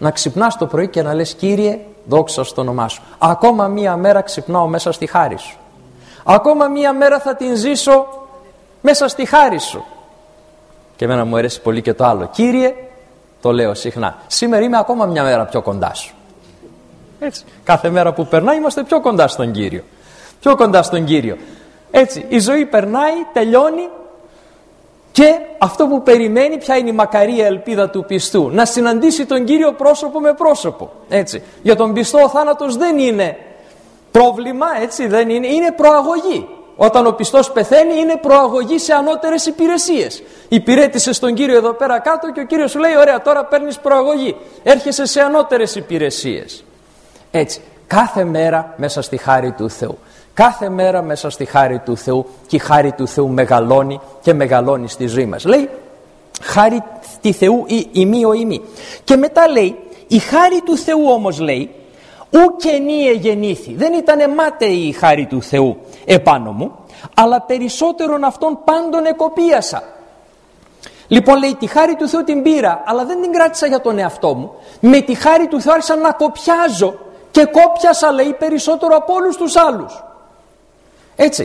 Να ξυπνάς το πρωί και να λες: Κύριε, δόξα στο όνομά σου. Ακόμα μία μέρα ξυπνάω μέσα στη χάρη σου. Ακόμα μία μέρα θα την ζήσω μέσα στη χάρη σου. Και εμένα μου αρέσει πολύ και το άλλο: Κύριε, το λέω συχνά, σήμερα είμαι ακόμα μια μέρα πιο κοντά σου. Έτσι. Κάθε μέρα που περνάει είμαστε πιο κοντά στον Κύριο. Πιο κοντά στον Κύριο. Έτσι, η ζωή περνάει, τελειώνει και αυτό που περιμένει, ποια είναι η μακαρία ελπίδα του πιστού? Να συναντήσει τον Κύριο πρόσωπο με πρόσωπο. Έτσι. Για τον πιστό ο θάνατος δεν είναι πρόβλημα, έτσι, δεν είναι, είναι προαγωγή. Όταν ο πιστός πεθαίνει είναι προαγωγή σε ανώτερες υπηρεσίες. Υπηρέτησες τον Κύριο εδώ πέρα κάτω και ο Κύριος σου λέει: ωραία, τώρα παίρνεις προαγωγή. Έρχεσαι σε ανώτερες υπηρεσίες. Έτσι, κάθε μέρα μέσα στη χάρη του Θεού. Κάθε μέρα μέσα στη χάρη του Θεού, και η χάρη του Θεού μεγαλώνει και μεγαλώνει στη ζωή μας. Λέει χάρη τη Θεού ή ημί ο ημί. Και μετά λέει η χάρη του Θεού όμως, λέει, ου καινή εγεννήθη. Δεν ήτανε μάταιη η χάρη του Θεού επάνω μου, αλλά περισσότερον αυτόν πάντων εκοπίασα. Λοιπόν, λέει, τη χάρη του Θεού την πήρα, αλλά δεν την κράτησα για τον εαυτό μου. Με τη χάρη του Θεού άρχισα να κοπιάζω και κόπιασα, λέει, περισσότερο από όλους τους άλλους. Έτσι.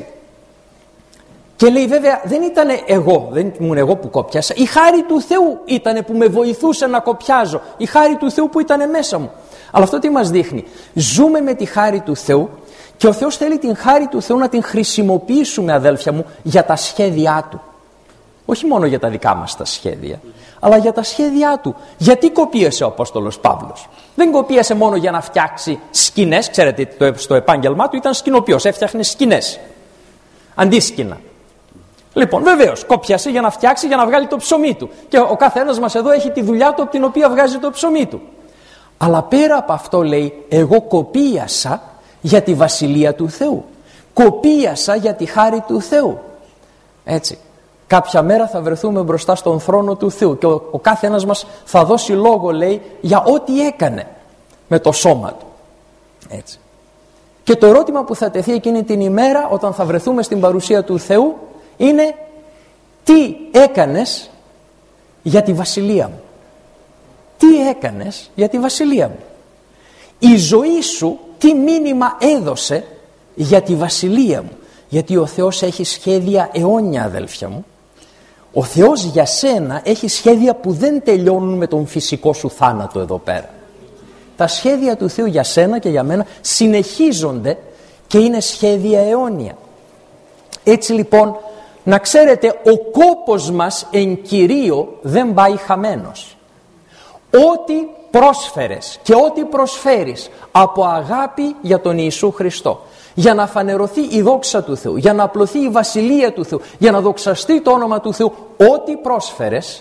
Και λέει, βέβαια, δεν ήταν εγώ, δεν ήμουν εγώ που κόπιασα. Η χάρη του Θεού ήταν που με βοηθούσε να κοπιάζω. Η χάρη του Θεού που ήταν μέσα μου. Αλλά αυτό τι μας δείχνει? Ζούμε με τη χάρη του Θεού και ο Θεός θέλει την χάρη του Θεού να την χρησιμοποιήσουμε, αδέλφια μου, για τα σχέδιά Του. Όχι μόνο για τα δικά μας τα σχέδια, αλλά για τα σχέδιά Του. Γιατί κοπίασε ο Απόστολος Παύλος? Δεν κοπίασε μόνο για να φτιάξει σκηνές. Ξέρετε, στο επάγγελμά του ήταν σκηνοποιός, έφτιαχνε σκηνές, αντίσκηνα. Λοιπόν, βεβαίως, κόπιασε για να φτιάξει, για να βγάλει το ψωμί του. Και ο καθένας μας εδώ έχει τη δουλειά του από την οποία βγάζει το ψωμί του. Αλλά πέρα από αυτό, λέει, εγώ κοπίασα για τη Βασιλεία του Θεού. Κοπίασα για τη χάρη του Θεού. Έτσι. Κάποια μέρα θα βρεθούμε μπροστά στον θρόνο του Θεού και ο κάθε ένας μας θα δώσει λόγο, λέει, για ό,τι έκανε με το σώμα του. Έτσι. Και το ερώτημα που θα τεθεί εκείνη την ημέρα όταν θα βρεθούμε στην παρουσία του Θεού είναι: τι έκανες για τη Βασιλεία μου? Τι έκανες για τη Βασιλεία μου? Η ζωή σου τι μήνυμα έδωσε για τη Βασιλεία μου? Γιατί ο Θεός έχει σχέδια αιώνια, αδέλφια μου. Ο Θεός για σένα έχει σχέδια που δεν τελειώνουν με τον φυσικό σου θάνατο εδώ πέρα. Τα σχέδια του Θεού για σένα και για μένα συνεχίζονται και είναι σχέδια αιώνια. Έτσι λοιπόν, να ξέρετε, ο κόπος μας εν Κυρίω δεν πάει χαμένος. Ό,τι πρόσφερες και ό,τι προσφέρεις από αγάπη για τον Ιησού Χριστό, για να φανερωθεί η δόξα του Θεού, για να απλωθεί η Βασιλεία του Θεού, για να δοξαστεί το όνομα του Θεού, ό,τι πρόσφερες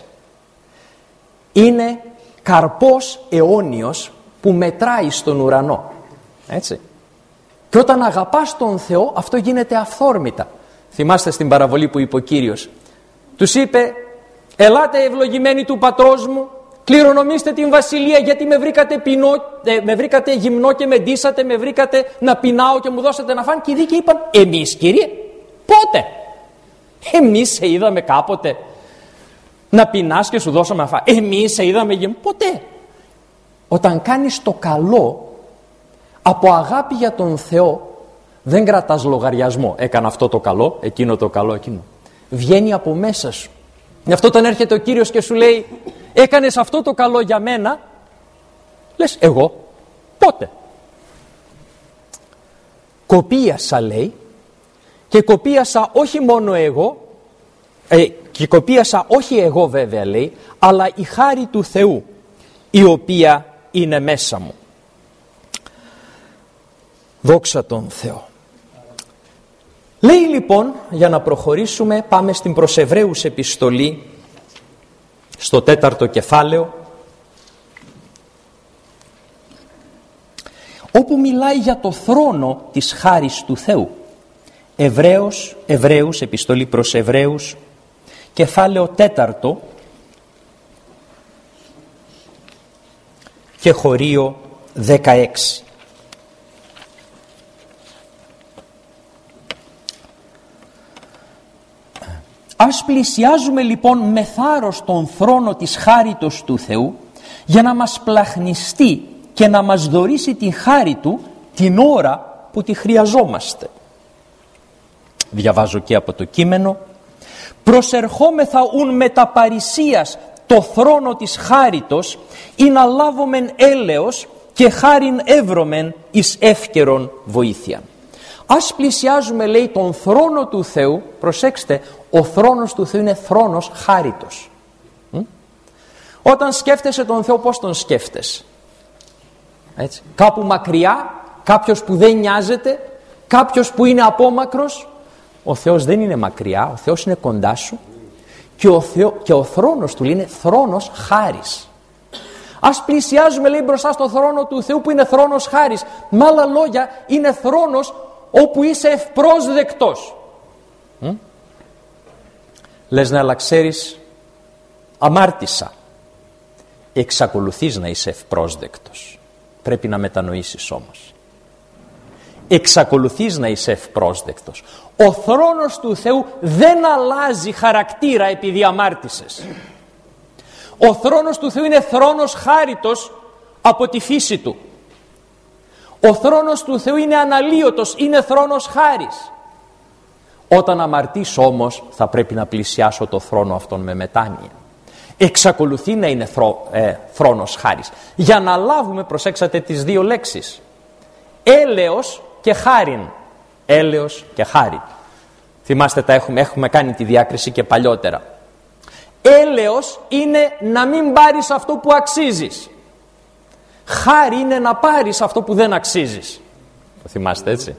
είναι καρπός αιώνιος που μετράει στον ουρανό. Έτσι. Και όταν αγαπάς τον Θεό, αυτό γίνεται αυθόρμητα. Θυμάστε στην παραβολή που είπε ο Κύριος? Τους είπε: ελάτε ευλογημένοι του πατρός μου, κληρονομήστε την βασιλεία, γιατί με βρήκατε γυμνό και με ντύσατε, με βρήκατε να πεινάω και μου δώσατε να φάνε. Και οι δίκαιοι είπαν: εμείς, Κύριε? Πότε? Εμείς σε είδαμε κάποτε να πεινάς και σου δώσαμε να φάνε? Εμείς σε είδαμε γυμνό? Ποτέ. Όταν κάνεις το καλό από αγάπη για τον Θεό, δεν κρατάς λογαριασμό. Έκανα αυτό το καλό, εκείνο το καλό, εκείνο. Βγαίνει από μέσα σου. Γι' αυτό όταν έρχεται ο Κύριος και σου λέει: έκανες αυτό το καλό για μένα, λες: εγώ? Πότε? Κοπίασα, λέει, και κοπίασα όχι μόνο εγώ, και κοπίασα όχι εγώ βέβαια, λέει, αλλά η χάρη του Θεού, η οποία είναι μέσα μου. Δόξα τον Θεό. Λέει λοιπόν, για να προχωρήσουμε, πάμε στην προς Εβραίους επιστολή, στο 4ο κεφάλαιο, όπου μιλάει για το θρόνο της χάρης του Θεού. Εβραίους, επιστολή προς Εβραίους, κεφάλαιο 4 και χωρίο 16. Ας πλησιάζουμε λοιπόν με θάρρος τον θρόνο της χάριτος του Θεού, για να μας πλαχνιστεί και να μας δωρήσει την χάρη Του την ώρα που τη χρειαζόμαστε. Διαβάζω και από το κείμενο: «Προσερχόμεθα ουν μετα παρησίας το θρόνο της χάριτος, ή να λάβομεν έλεος και χάριν εύρωμεν εις εύκαιρον βοήθεια». Ας πλησιάζουμε, λέει, τον θρόνο του Θεού. Προσέξτε, ο θρόνος του Θεού είναι θρόνος χάριτος. Όταν σκέφτεσαι τον Θεό, πώς τον σκέφτεσαι? Έτσι. Κάπου μακριά, κάποιος που δεν νοιάζεται, κάποιος που είναι απόμακρος. Ο Θεός δεν είναι μακριά, ο Θεός είναι κοντά σου και ο θρόνος του είναι θρόνος χάρις. Ας πλησιάζουμε, λέει, μπροστά στο θρόνο του Θεού που είναι θρόνος χάρις. Με άλλα λόγια, είναι θρόνος όπου είσαι ευπρόσδεκτος. Λες, ναι, αλλά ξέρεις, αμάρτησα. Εξακολουθείς να είσαι ευπρόσδεκτος. Πρέπει να μετανοήσεις όμως. Εξακολουθείς να είσαι ευπρόσδεκτος. Ο θρόνος του Θεού δεν αλλάζει χαρακτήρα επειδή αμάρτησες. Ο θρόνος του Θεού είναι θρόνος χάριτος από τη φύση του. Ο θρόνος του Θεού είναι αναλύωτος, είναι θρόνος χάρις. Όταν αμαρτήσω όμως θα πρέπει να πλησιάσω το θρόνο αυτόν με μετάνοια. Εξακολουθεί να είναι θρόνος χάρις. Για να λάβουμε, προσέξατε τις δύο λέξεις, έλεος και χάριν. Έλεος και χάριν. Θυμάστε, έχουμε κάνει τη διάκριση και παλιότερα. Έλεος είναι να μην πάρεις αυτό που αξίζεις. Χάρη είναι να πάρεις αυτό που δεν αξίζεις. Το θυμάστε, έτσι?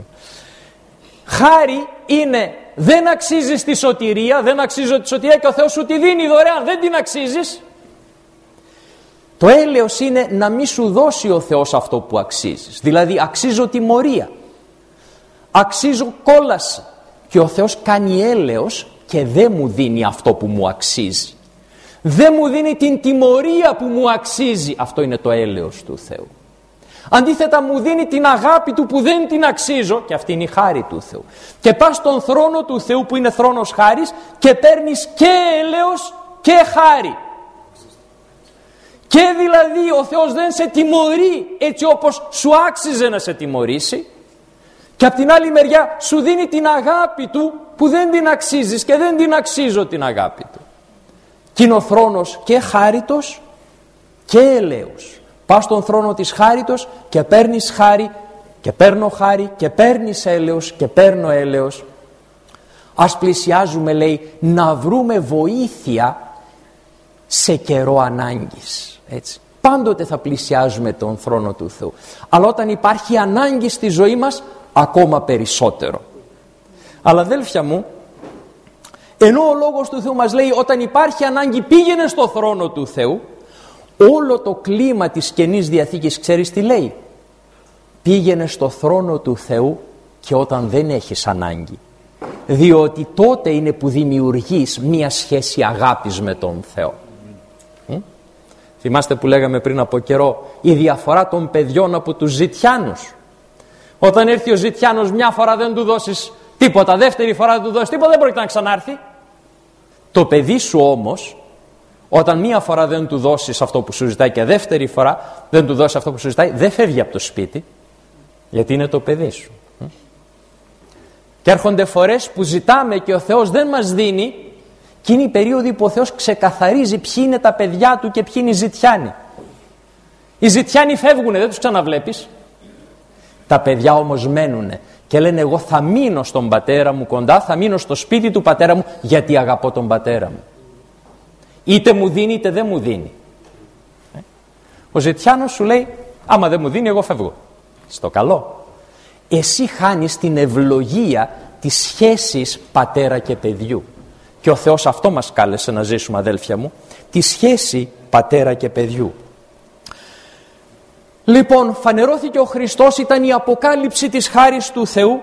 Χάρη είναι δεν αξίζεις τη σωτηρία, δεν αξίζω τη σωτηρία και ο Θεός σου τη δίνει δωρεάν, δεν την αξίζεις. Το έλεος είναι να μην σου δώσει ο Θεός αυτό που αξίζεις. Δηλαδή αξίζω τιμωρία, αξίζω κόλαση και ο Θεός κάνει έλεος και δεν μου δίνει αυτό που μου αξίζει. Δεν μου δίνει την τιμωρία που μου αξίζει. Αυτό είναι το έλεος του Θεού. Αντίθετα μου δίνει την αγάπη του που δεν την αξίζω και αυτή είναι η χάρη του Θεού. Και πας στον θρόνο του Θεού που είναι θρόνος χάρης και παίρνεις και έλεος και χάρη. Και δηλαδή ο Θεός δεν σε τιμωρεί έτσι όπως σου άξιζε να σε τιμωρήσει, και απ' την άλλη μεριά σου δίνει την αγάπη του που δεν την αξίζεις και δεν την αξίζω την αγάπη του. Και είναι ο θρόνος και χάριτος και έλεος. Πας στον θρόνο της χάριτος και παίρνεις χάρη και παίρνω χάρη και παίρνεις έλεος και παίρνω έλεος. Ας πλησιάζουμε, λέει, να βρούμε βοήθεια σε καιρό ανάγκης. Έτσι. Πάντοτε θα πλησιάζουμε τον θρόνο του Θεού. Αλλά όταν υπάρχει ανάγκη στη ζωή μας, ακόμα περισσότερο. Αλλά αδέλφια μου, ενώ ο Λόγος του Θεού μας λέει όταν υπάρχει ανάγκη πήγαινε στο θρόνο του Θεού, όλο το κλίμα της Καινής Διαθήκης ξέρεις τι λέει? Πήγαινε στο θρόνο του Θεού και όταν δεν έχεις ανάγκη. Διότι τότε είναι που δημιουργείς μία σχέση αγάπης με τον Θεό. Θυμάστε που λέγαμε πριν από καιρό η διαφορά των παιδιών από τους ζητιάνους? Όταν έρθει ο ζητιάνος μια φορά δεν του δώσεις τίποτα, δεύτερη φορά δεν του δώσεις τίποτα, δεν πρόκειται να ξανάρθει. Το παιδί σου όμως, όταν μία φορά δεν του δώσεις αυτό που σου ζητάει και δεύτερη φορά δεν του δώσεις αυτό που σου ζητάει, δεν φεύγει από το σπίτι, γιατί είναι το παιδί σου. Και έρχονται φορές που ζητάμε και ο Θεός δεν μας δίνει, και είναι η περίοδοι που ο Θεός ξεκαθαρίζει ποιοι είναι τα παιδιά του και ποιοι είναι οι ζητιάνοι. Οι ζητιάνοι φεύγουνε, δεν τους ξαναβλέπεις. Τα παιδιά όμως μένουνε και λένε εγώ θα μείνω στον πατέρα μου κοντά, θα μείνω στο σπίτι του πατέρα μου γιατί αγαπώ τον πατέρα μου. Είτε μου δίνει είτε δεν μου δίνει. Ο ζητιάνος σου λέει άμα δεν μου δίνει εγώ φεύγω. Στο καλό. Εσύ χάνεις την ευλογία της σχέσης πατέρα και παιδιού. Και ο Θεός αυτό μας κάλεσε να ζήσουμε, αδέλφια μου, τη σχέση πατέρα και παιδιού. Λοιπόν, φανερώθηκε ο Χριστός, ήταν η αποκάλυψη της χάρης του Θεού.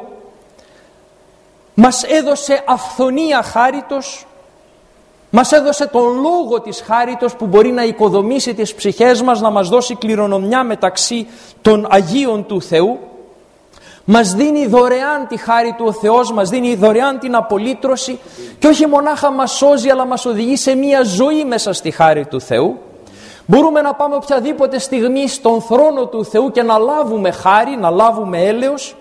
Μας έδωσε αυθονία χάριτος, μας έδωσε τον λόγο της χάριτος που μπορεί να οικοδομήσει τις ψυχές μας, να μας δώσει κληρονομιά μεταξύ των Αγίων του Θεού. Μας δίνει δωρεάν τη χάρη του ο Θεός, μας δίνει δωρεάν την απολύτρωση και όχι μονάχα μας σώζει αλλά μας οδηγεί σε μια ζωή μέσα στη χάρη του Θεού. Μπορούμε να πάμε οποιαδήποτε στιγμή στον θρόνο του Θεού και να λάβουμε χάρη, να λάβουμε έλεος.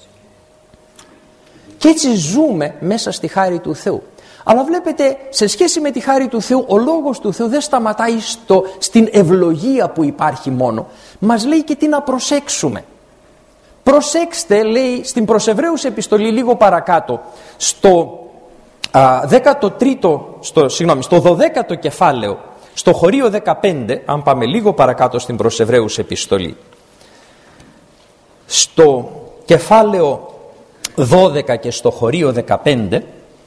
Και έτσι ζούμε μέσα στη χάρη του Θεού. Αλλά βλέπετε, σε σχέση με τη χάρη του Θεού, ο λόγος του Θεού δεν σταματάει στην ευλογία που υπάρχει μόνο. Μας λέει και τι να προσέξουμε. Λέει στην προς Εβραίους επιστολή λίγο παρακάτω, στο 12ο κεφάλαιο, στο χωρίο 15, αν πάμε λίγο παρακάτω στην προς Εβραίους επιστολή, στο κεφάλαιο 12 και στο χωρίο 15,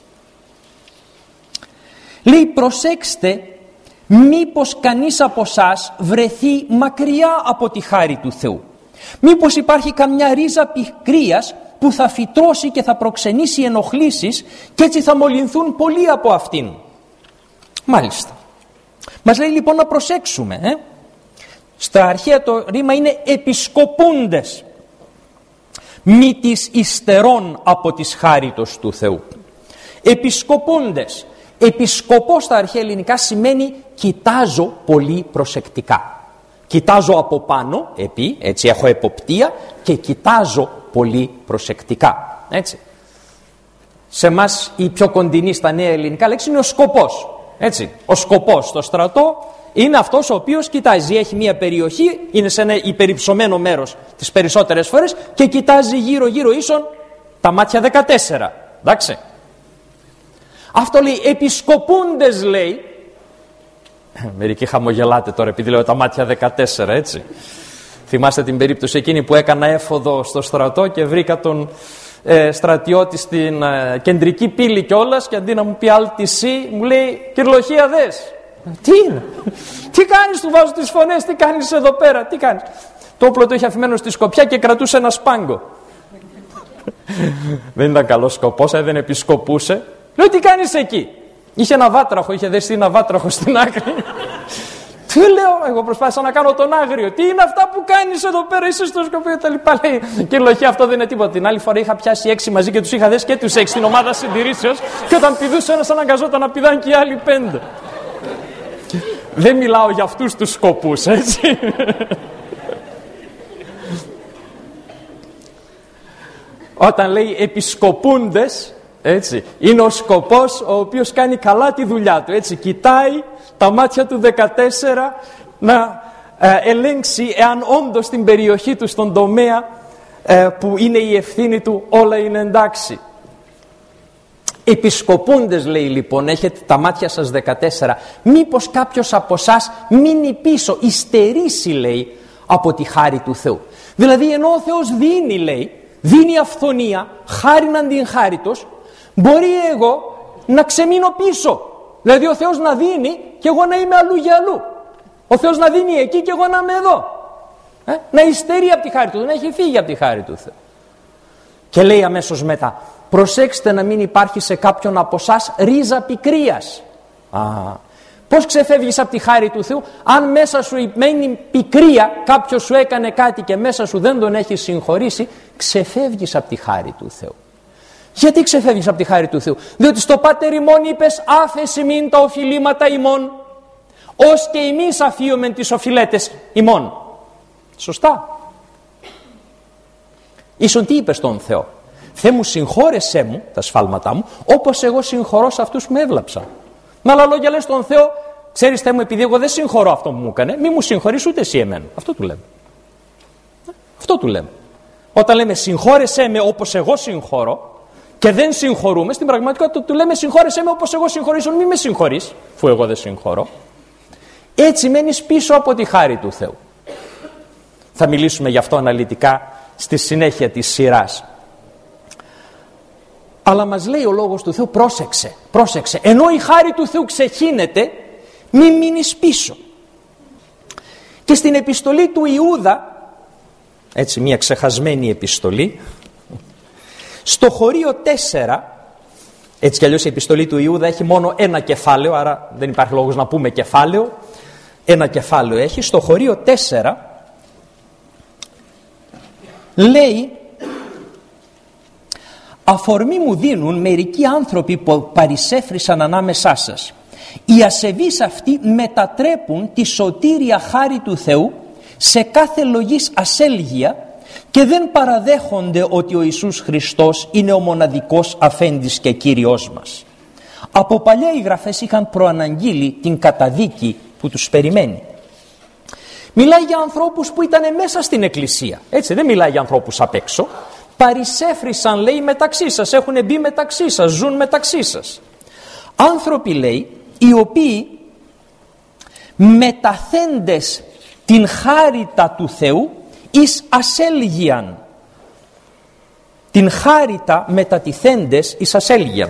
λέει, προσέξτε μήπως κανείς από εσάς βρεθεί μακριά από τη χάρη του Θεού. Μήπως υπάρχει καμιά ρίζα πικρίας που θα φυτρώσει και θα προξενήσει ενοχλήσεις και έτσι θα μολυνθούν πολλοί από αυτήν. Μάλιστα. Μας λέει λοιπόν να προσέξουμε. Στα αρχαία το ρήμα είναι επισκοπούντες. Μη τις υστερών από τις χάριτος του Θεού. Επισκοπούντες. Επισκοπός στα αρχαία ελληνικά σημαίνει κοιτάζω πολύ προσεκτικά. Κοιτάζω από πάνω, έτσι έχω εποπτεία και κοιτάζω πολύ προσεκτικά. Έτσι. Σε εμάς η πιο κοντινή στα νέα ελληνικά λέξη είναι ο σκοπός. Έτσι. Ο σκοπός στο στρατό είναι αυτός ο οποίος κοιτάζει. Έχει μια περιοχή, είναι σε ένα υπερυψωμένο μέρος τις περισσότερες φορές και κοιτάζει γύρω-γύρω ίσον τα μάτια 14. Εντάξει. Αυτό λέει επισκοπούντες, λέει. Μερικοί χαμογελάτε τώρα επειδή λέω τα μάτια 14, έτσι. Θυμάστε την περίπτωση εκείνη που έκανα έφοδο στο στρατό και βρήκα τον στρατιώτη στην κεντρική πύλη κιόλας και αντί να μου πει άλτισή μου λέει «Κυρλοχία δες». Τι είναι, τι κάνεις, του βάζω τις φωνές, τι κάνεις εδώ πέρα, τι κάνεις. Το όπλο το είχε αφημένο στη σκοπιά και κρατούσε ένα σπάγκο. Δεν ήταν καλός σκοπός, δεν επισκοπούσε. Λέω τι κάνεις εκεί. Είχε ένα βάτραχο, είχε δέσει ένα βάτραχο στην άκρη. Τι λέω, εγώ προσπάθησα να κάνω τον άγριο. Τι είναι αυτά που κάνεις εδώ πέρα, είσαι στο σκοπείο, τα λοιπά. Λέει, Κυρλοχία, αυτό δεν είναι τίποτα. Την άλλη φορά είχα πιάσει 6 μαζί και τους είχα δέσει και τους 6 στην ομάδα συντηρήσεως. Και όταν πηδούσε ένας, αναγκαζόταν να πηδάνε και οι άλλοι 5. Δεν μιλάω για αυτούς τους σκοπούς, έτσι. Όταν λέει επισκοπούντες, έτσι, είναι ο σκοπός ο οποίος κάνει καλά τη δουλειά του, έτσι, κοιτάει τα μάτια του 14 να ελέγξει εάν όντως στην περιοχή του, στον τομέα που είναι η ευθύνη του, όλα είναι εντάξει. Επισκοπούντες, λέει, λοιπόν, έχετε τα μάτια σας 14, μήπως κάποιος από εσάς μείνει πίσω, υστερήσει, λέει, από τη χάρη του Θεού. Δηλαδή ενώ ο Θεός δίνει, λέει, δίνει αυθονία, χάριν αντίν χάριτος, μπορεί εγώ να ξεμείνω πίσω. Δηλαδή ο Θεός να δίνει και εγώ να είμαι αλλού για αλλού. Ο Θεός να δίνει εκεί και εγώ να είμαι εδώ. Να υστερεί από τη χάρη του, να έχει φύγει από τη χάρη του Θεού. Και λέει αμέσως μετά, προσέξτε να μην υπάρχει σε κάποιον από εσάς ρίζα πικρίας. Πώς ξεφεύγεις από τη χάρη του Θεού? Αν μέσα σου μένει πικρία, κάποιος σου έκανε κάτι και μέσα σου δεν τον έχει συγχωρήσει, ξεφεύγεις από τη χάρη του Θεού. Γιατί ξεφεύγεις από τη χάρη του Θεού? Διότι στο Πάτερ ημών είπες άφεση μην τα οφειλήματα ημών, ως και εμείς αφίομεν τις οφειλέτες ημών. Σωστά. Ίσον τι είπες στον Θεό? Θεέ μου, συγχώρεσέ μου τα σφάλματά μου, όπως εγώ συγχωρώ σε αυτούς που με έβλαψαν. Με άλλα λόγια λες στον Θεό, ξέρεις Θεέ μου, επειδή εγώ δεν συγχωρώ αυτό που μου έκανε, μη μου συγχωρείς ούτε εσύ εμένα. Αυτό του λέμε. Αυτό του λέμε. Όταν λέμε συγχώρεσέ με όπως εγώ συγχωρώ και δεν συγχωρούμε, στην πραγματικότητα του λέμε συγχώρεσέ με όπως εγώ συγχωρήσω, μη με συγχωρείς, αφού εγώ δεν συγχωρώ. Έτσι μένεις πίσω από τη χάρη του Θεού. Θα μιλήσουμε γι' αυτό αναλυτικά στη συνέχεια της σειράς. Αλλά μας λέει ο λόγος του Θεού, πρόσεξε, ενώ η χάρη του Θεού ξεχύνεται, μην μείνεις πίσω. Και στην επιστολή του Ιούδα, έτσι μια ξεχασμένη επιστολή, στο χωρίο 4, έτσι κι αλλιώς η επιστολή του Ιούδα έχει μόνο ένα κεφάλαιο, άρα δεν υπάρχει λόγος να πούμε κεφάλαιο, ένα κεφάλαιο έχει, στο χωρίο 4 λέει, αφορμή μου δίνουν μερικοί άνθρωποι που παρισέφρισαν ανάμεσά σας Οι ασεβείς αυτοί μετατρέπουν τη σωτήρια χάρη του Θεού σε κάθε λογής ασέλγεια και δεν παραδέχονται ότι ο Ιησούς Χριστός είναι ο μοναδικός αφέντης και Κύριος μας. Από παλιά οι γραφές είχαν προαναγγείλει την καταδίκη που τους περιμένει. Μιλάει για ανθρώπους που ήταν μέσα στην εκκλησία, έτσι, δεν μιλάει για ανθρώπους απ' έξω. Παρισέφρισαν, λέει, μεταξύ σας, έχουν μπει μεταξύ σας, ζουν μεταξύ σας. Άνθρωποι, λέει, οι οποίοι μεταθέντες την χάριτα του Θεού εις ασέλγιαν. Την χάριτα μετατιθέντες εις ασέλγιαν.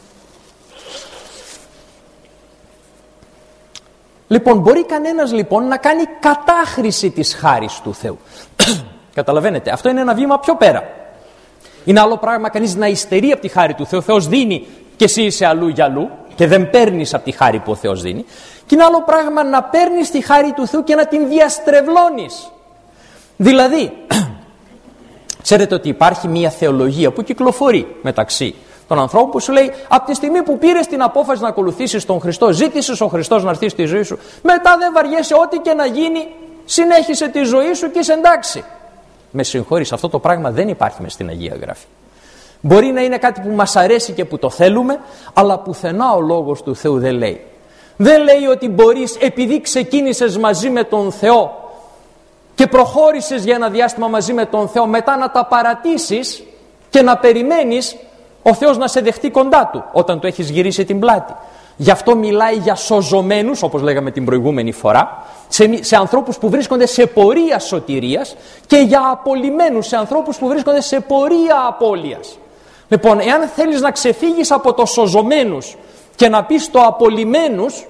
Λοιπόν, μπορεί κανένας λοιπόν να κάνει κατάχρηση της χάρης του Θεού. Καταλαβαίνετε, αυτό είναι ένα βήμα πιο πέρα. Είναι άλλο πράγμα κανείς να υστερεί από τη χάρη του Θεού. Ο Θεός δίνει και εσύ είσαι αλλού για αλλού και δεν παίρνεις από τη χάρη που ο Θεός δίνει. Και είναι άλλο πράγμα να παίρνεις τη χάρη του Θεού και να την διαστρεβλώνεις. Δηλαδή, ξέρετε ότι υπάρχει μια θεολογία που κυκλοφορεί μεταξύ των ανθρώπων που σου λέει από τη στιγμή που πήρες την απόφαση να ακολουθήσεις τον Χριστό, ζήτησες ο Χριστός να έρθει στη ζωή σου, μετά δεν βαριέσαι, ό,τι και να γίνει, συνέχισε τη ζωή σου και είσαι εντάξει. Με συγχωρείς, αυτό το πράγμα δεν υπάρχει μες στην Αγία Γραφή. Μπορεί να είναι κάτι που μας αρέσει και που το θέλουμε, αλλά πουθενά ο Λόγος του Θεού δεν λέει. Δεν λέει ότι μπορείς, επειδή ξεκίνησες μαζί με τον Θεό και προχώρησες για ένα διάστημα μαζί με τον Θεό, μετά να τα παρατήσεις και να περιμένεις ο Θεός να σε δεχτεί κοντά Του όταν Του έχεις γυρίσει την πλάτη. Γι' αυτό μιλάει για σωζωμένους, όπως λέγαμε την προηγούμενη φορά, σε ανθρώπους που βρίσκονται σε πορεία σωτηρίας, και για απολυμένους, σε ανθρώπους που βρίσκονται σε πορεία απώλειας. Λοιπόν, εάν θέλεις να ξεφύγεις από το σωζωμένους και να πεις το απολυμένους,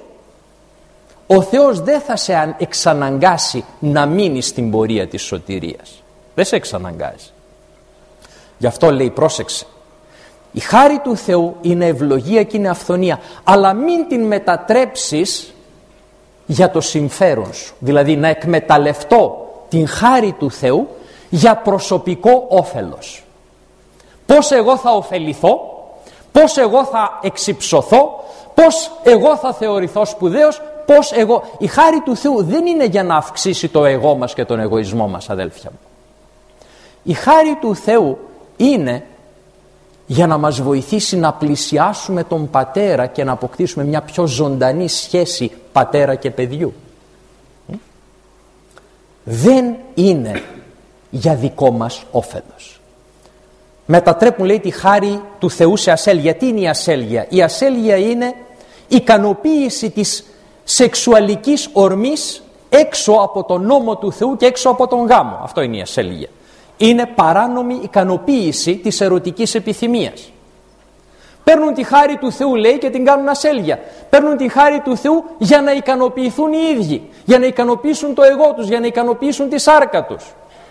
ο Θεός δεν θα σε εξαναγκάσει να μείνεις στην πορεία της σωτηρίας. Δεν σε εξαναγκάζει. Γι' αυτό λέει, πρόσεξε. Η χάρη του Θεού είναι ευλογία και είναι αυθονία, αλλά μην την μετατρέψεις για το συμφέρον σου. Δηλαδή να εκμεταλλευτώ την χάρη του Θεού για προσωπικό όφελος. Πώς εγώ θα ωφεληθώ, πώς εγώ θα εξυψωθώ, πώς εγώ θα θεωρηθώ σπουδαίος, πώς εγώ... Η χάρη του Θεού δεν είναι για να αυξήσει το εγώ μας και τον εγωισμό μας, αδέλφια μου. Η χάρη του Θεού είναι για να μας βοηθήσει να πλησιάσουμε τον Πατέρα και να αποκτήσουμε μια πιο ζωντανή σχέση πατέρα και παιδιού. Δεν είναι για δικό μας όφελος. Μετατρέπουν, λέει, τη χάρη του Θεού σε ασέλγεια. Τι είναι η ασέλγεια? Η ασέλγεια είναι ικανοποίηση της σεξουαλικής ορμής έξω από τον νόμο του Θεού και έξω από τον γάμο. Αυτό είναι η ασέλγεια. Είναι παράνομη ικανοποίηση της ερωτικής επιθυμίας. Παίρνουν τη χάρη του Θεού, λέει, και την κάνουν ασέλγεια. Παίρνουν τη χάρη του Θεού για να ικανοποιηθούν οι ίδιοι, για να ικανοποιήσουν το εγώ τους, για να ικανοποιήσουν τη σάρκα τους.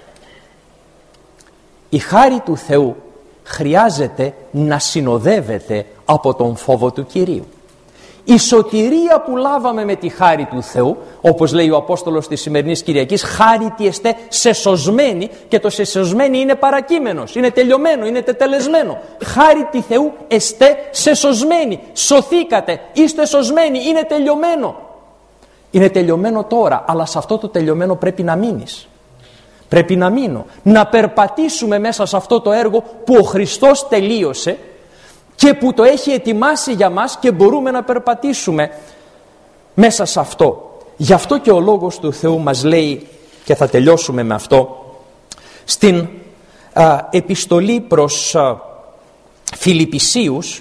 Η χάρη του Θεού χρειάζεται να συνοδεύεται από τον φόβο του Κυρίου. Η σωτηρία που λάβαμε με τη χάρη του Θεού, όπως λέει ο Απόστολος της σημερινής Κυριακής, χάρη τι εστέ σε σωσμένη, και το σε σωσμένη είναι παρακείμενος, είναι τελειωμένο, είναι τετελεσμένο. Χάρη τη Θεού εστέ σε σωσμένη, σωθήκατε, είστε σωσμένοι, είναι τελειωμένο. Είναι τελειωμένο τώρα, αλλά σε αυτό το τελειωμένο πρέπει να μείνεις. Πρέπει να μείνω, να περπατήσουμε μέσα σε αυτό το έργο που ο Χριστός τελείωσε και που το έχει ετοιμάσει για μας και μπορούμε να περπατήσουμε μέσα σε αυτό. Γι' αυτό και ο Λόγος του Θεού μας λέει, και θα τελειώσουμε με αυτό, στην επιστολή προς Φιλιππισίους,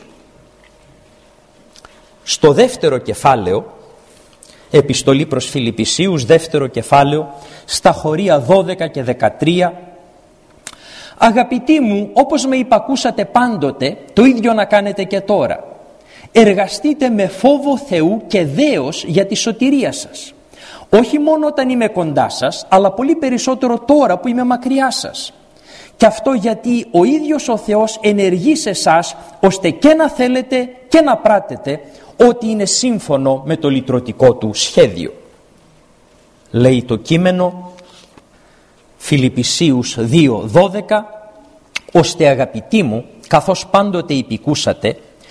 στο δεύτερο κεφάλαιο, επιστολή προς Φιλιππισίους, δεύτερο κεφάλαιο, στα χωρία 12 και 13, «Αγαπητοί μου, όπως με υπακούσατε πάντοτε, το ίδιο να κάνετε και τώρα. Εργαστείτε με φόβο Θεού και δέος για τη σωτηρία σας. Όχι μόνο όταν είμαι κοντά σας, αλλά πολύ περισσότερο τώρα που είμαι μακριά σας. Και αυτό γιατί ο ίδιος ο Θεός ενεργεί σε εσάς, ώστε και να θέλετε και να πράτετε ό,τι είναι σύμφωνο με το λυτρωτικό του σχέδιο». Λέει το κείμενο, Φιλιππισίους 2:12, «Ώστε αγαπητοί μου, καθώς πάντοτε υπηκούσατε,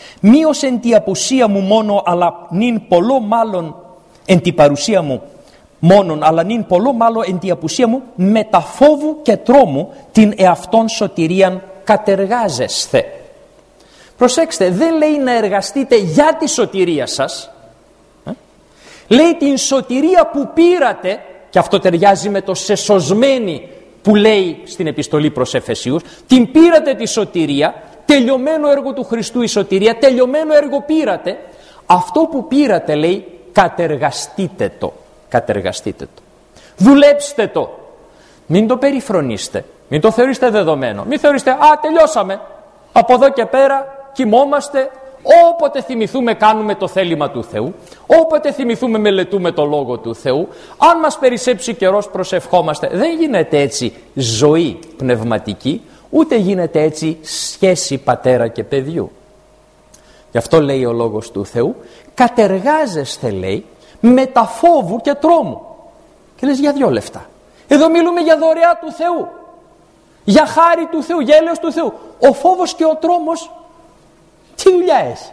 Μήως εν τη απουσία μου μόνο, αλλά νυν πολλό μάλλον εν τη παρουσία μου μόνον, αλλά νυν πολλό μάλλον εν τη απουσία μου, με τα φόβου και τρόμου την εαυτόν σωτηρίαν κατεργάζεσθε. Προσέξτε, δεν λέει να εργαστείτε για τη σωτηρία σας. Λέει την σωτηρία που πήρατε, και αυτό ταιριάζει με το σεσωσμένη που λέει στην επιστολή προς Εφεσίους. Την πήρατε τη σωτηρία, τελειωμένο έργο του Χριστού η σωτηρία, τελειωμένο έργο πήρατε. Αυτό που πήρατε, λέει, κατεργαστείτε το. Κατεργαστείτε το. Δουλέψτε το. Μην το περιφρονείστε. Μην το θεωρήσετε δεδομένο. Μην θεωρήσετε, τελειώσαμε. Από εδώ και πέρα κοιμόμαστε. Όποτε θυμηθούμε κάνουμε το θέλημα του Θεού. Όποτε θυμηθούμε μελετούμε το Λόγο του Θεού. Αν μας περισσέψει καιρός προσευχόμαστε. Δεν γίνεται έτσι ζωή πνευματική, ούτε γίνεται έτσι σχέση πατέρα και παιδιού. Γι' αυτό λέει ο Λόγος του Θεού, κατεργάζεστε, λέει, με τα φόβου και τρόμου. Και λες, για 2 λεφτά. Εδώ μιλούμε για δωρεά του Θεού, για χάρη του Θεού, για έλεος του Θεού. Ο φόβος και ο τρόμος τι δουλειά έχει?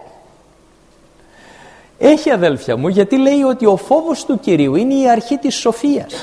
Έχει, αδέλφια μου, γιατί λέει ότι ο φόβος του Κυρίου είναι η αρχή της σοφίας.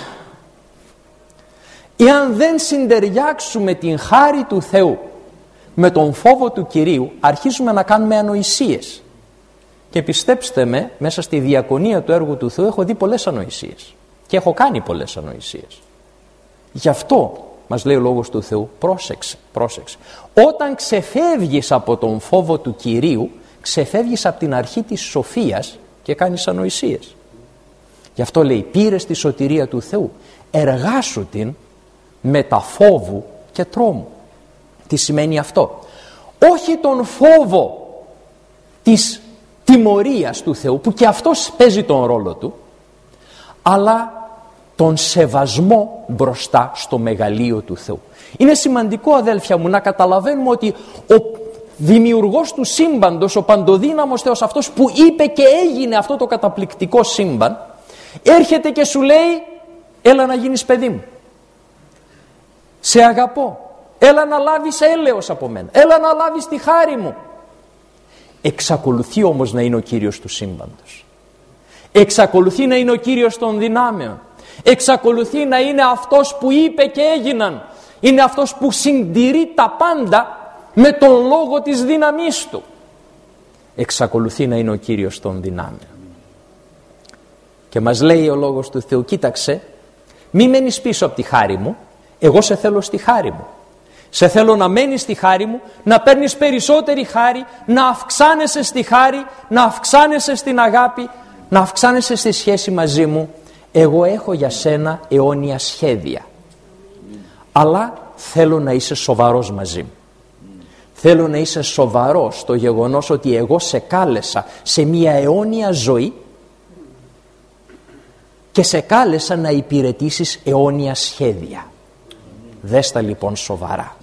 Εάν δεν συντεριάξουμε την χάρη του Θεού με τον φόβο του Κυρίου, αρχίζουμε να κάνουμε ανοησίες. Και πιστέψτε με, μέσα στη διακονία του έργου του Θεού έχω δει πολλές ανοησίες και έχω κάνει πολλές ανοησίες. Γι' αυτό μας λέει ο Λόγος του Θεού, πρόσεξε, πρόσεξε. Όταν ξεφεύγεις από τον φόβο του Κυρίου, ξεφεύγεις από την αρχή της σοφίας και κάνεις ανοησίες. Γι' αυτό λέει, πήρες τη σωτηρία του Θεού, εργάσου την με τα φόβου και τρόμου. Τι σημαίνει αυτό? Όχι τον φόβο της τιμωρίας του Θεού, που και αυτός παίζει τον ρόλο του, αλλά τον σεβασμό μπροστά στο μεγαλείο του Θεού. Είναι σημαντικό, αδέλφια μου, να καταλαβαίνουμε ότι ο δημιουργός του σύμπαντος, ο παντοδύναμος Θεός, αυτός που είπε και έγινε αυτό το καταπληκτικό σύμπαν, έρχεται και σου λέει, έλα να γίνεις παιδί μου, σε αγαπώ, έλα να λάβεις έλεος από μένα, έλα να λάβεις τη χάρη μου. Εξακολουθεί όμως να είναι ο Κύριος του σύμπαντος. Εξακολουθεί να είναι ο Κύριος των δυνάμεων. Εξακολουθεί να είναι αυτός που είπε και έγιναν. Είναι αυτός που συντηρεί τα πάντα με τον λόγο της δύναμής του. Εξακολουθεί να είναι ο Κύριος των δυνάμεων. Και μας λέει ο Λόγος του Θεού, κοίταξε, μη μένεις πίσω από τη χάρη μου, εγώ σε θέλω στη χάρη μου. Σε θέλω να μένεις στη χάρη μου, να παίρνεις περισσότερη χάρη, να αυξάνεσαι στη χάρη, να αυξάνεσαι στην αγάπη, να αυξάνεσαι στη σχέση μαζί μου. Εγώ έχω για σένα αιώνια σχέδια. Αλλά θέλω να είσαι σοβαρός μαζί μου. Θέλω να είσαι σοβαρός στο γεγονός ότι εγώ σε κάλεσα σε μια αιώνια ζωή και σε κάλεσα να υπηρετήσεις αιώνια σχέδια. Δες τα λοιπόν σοβαρά.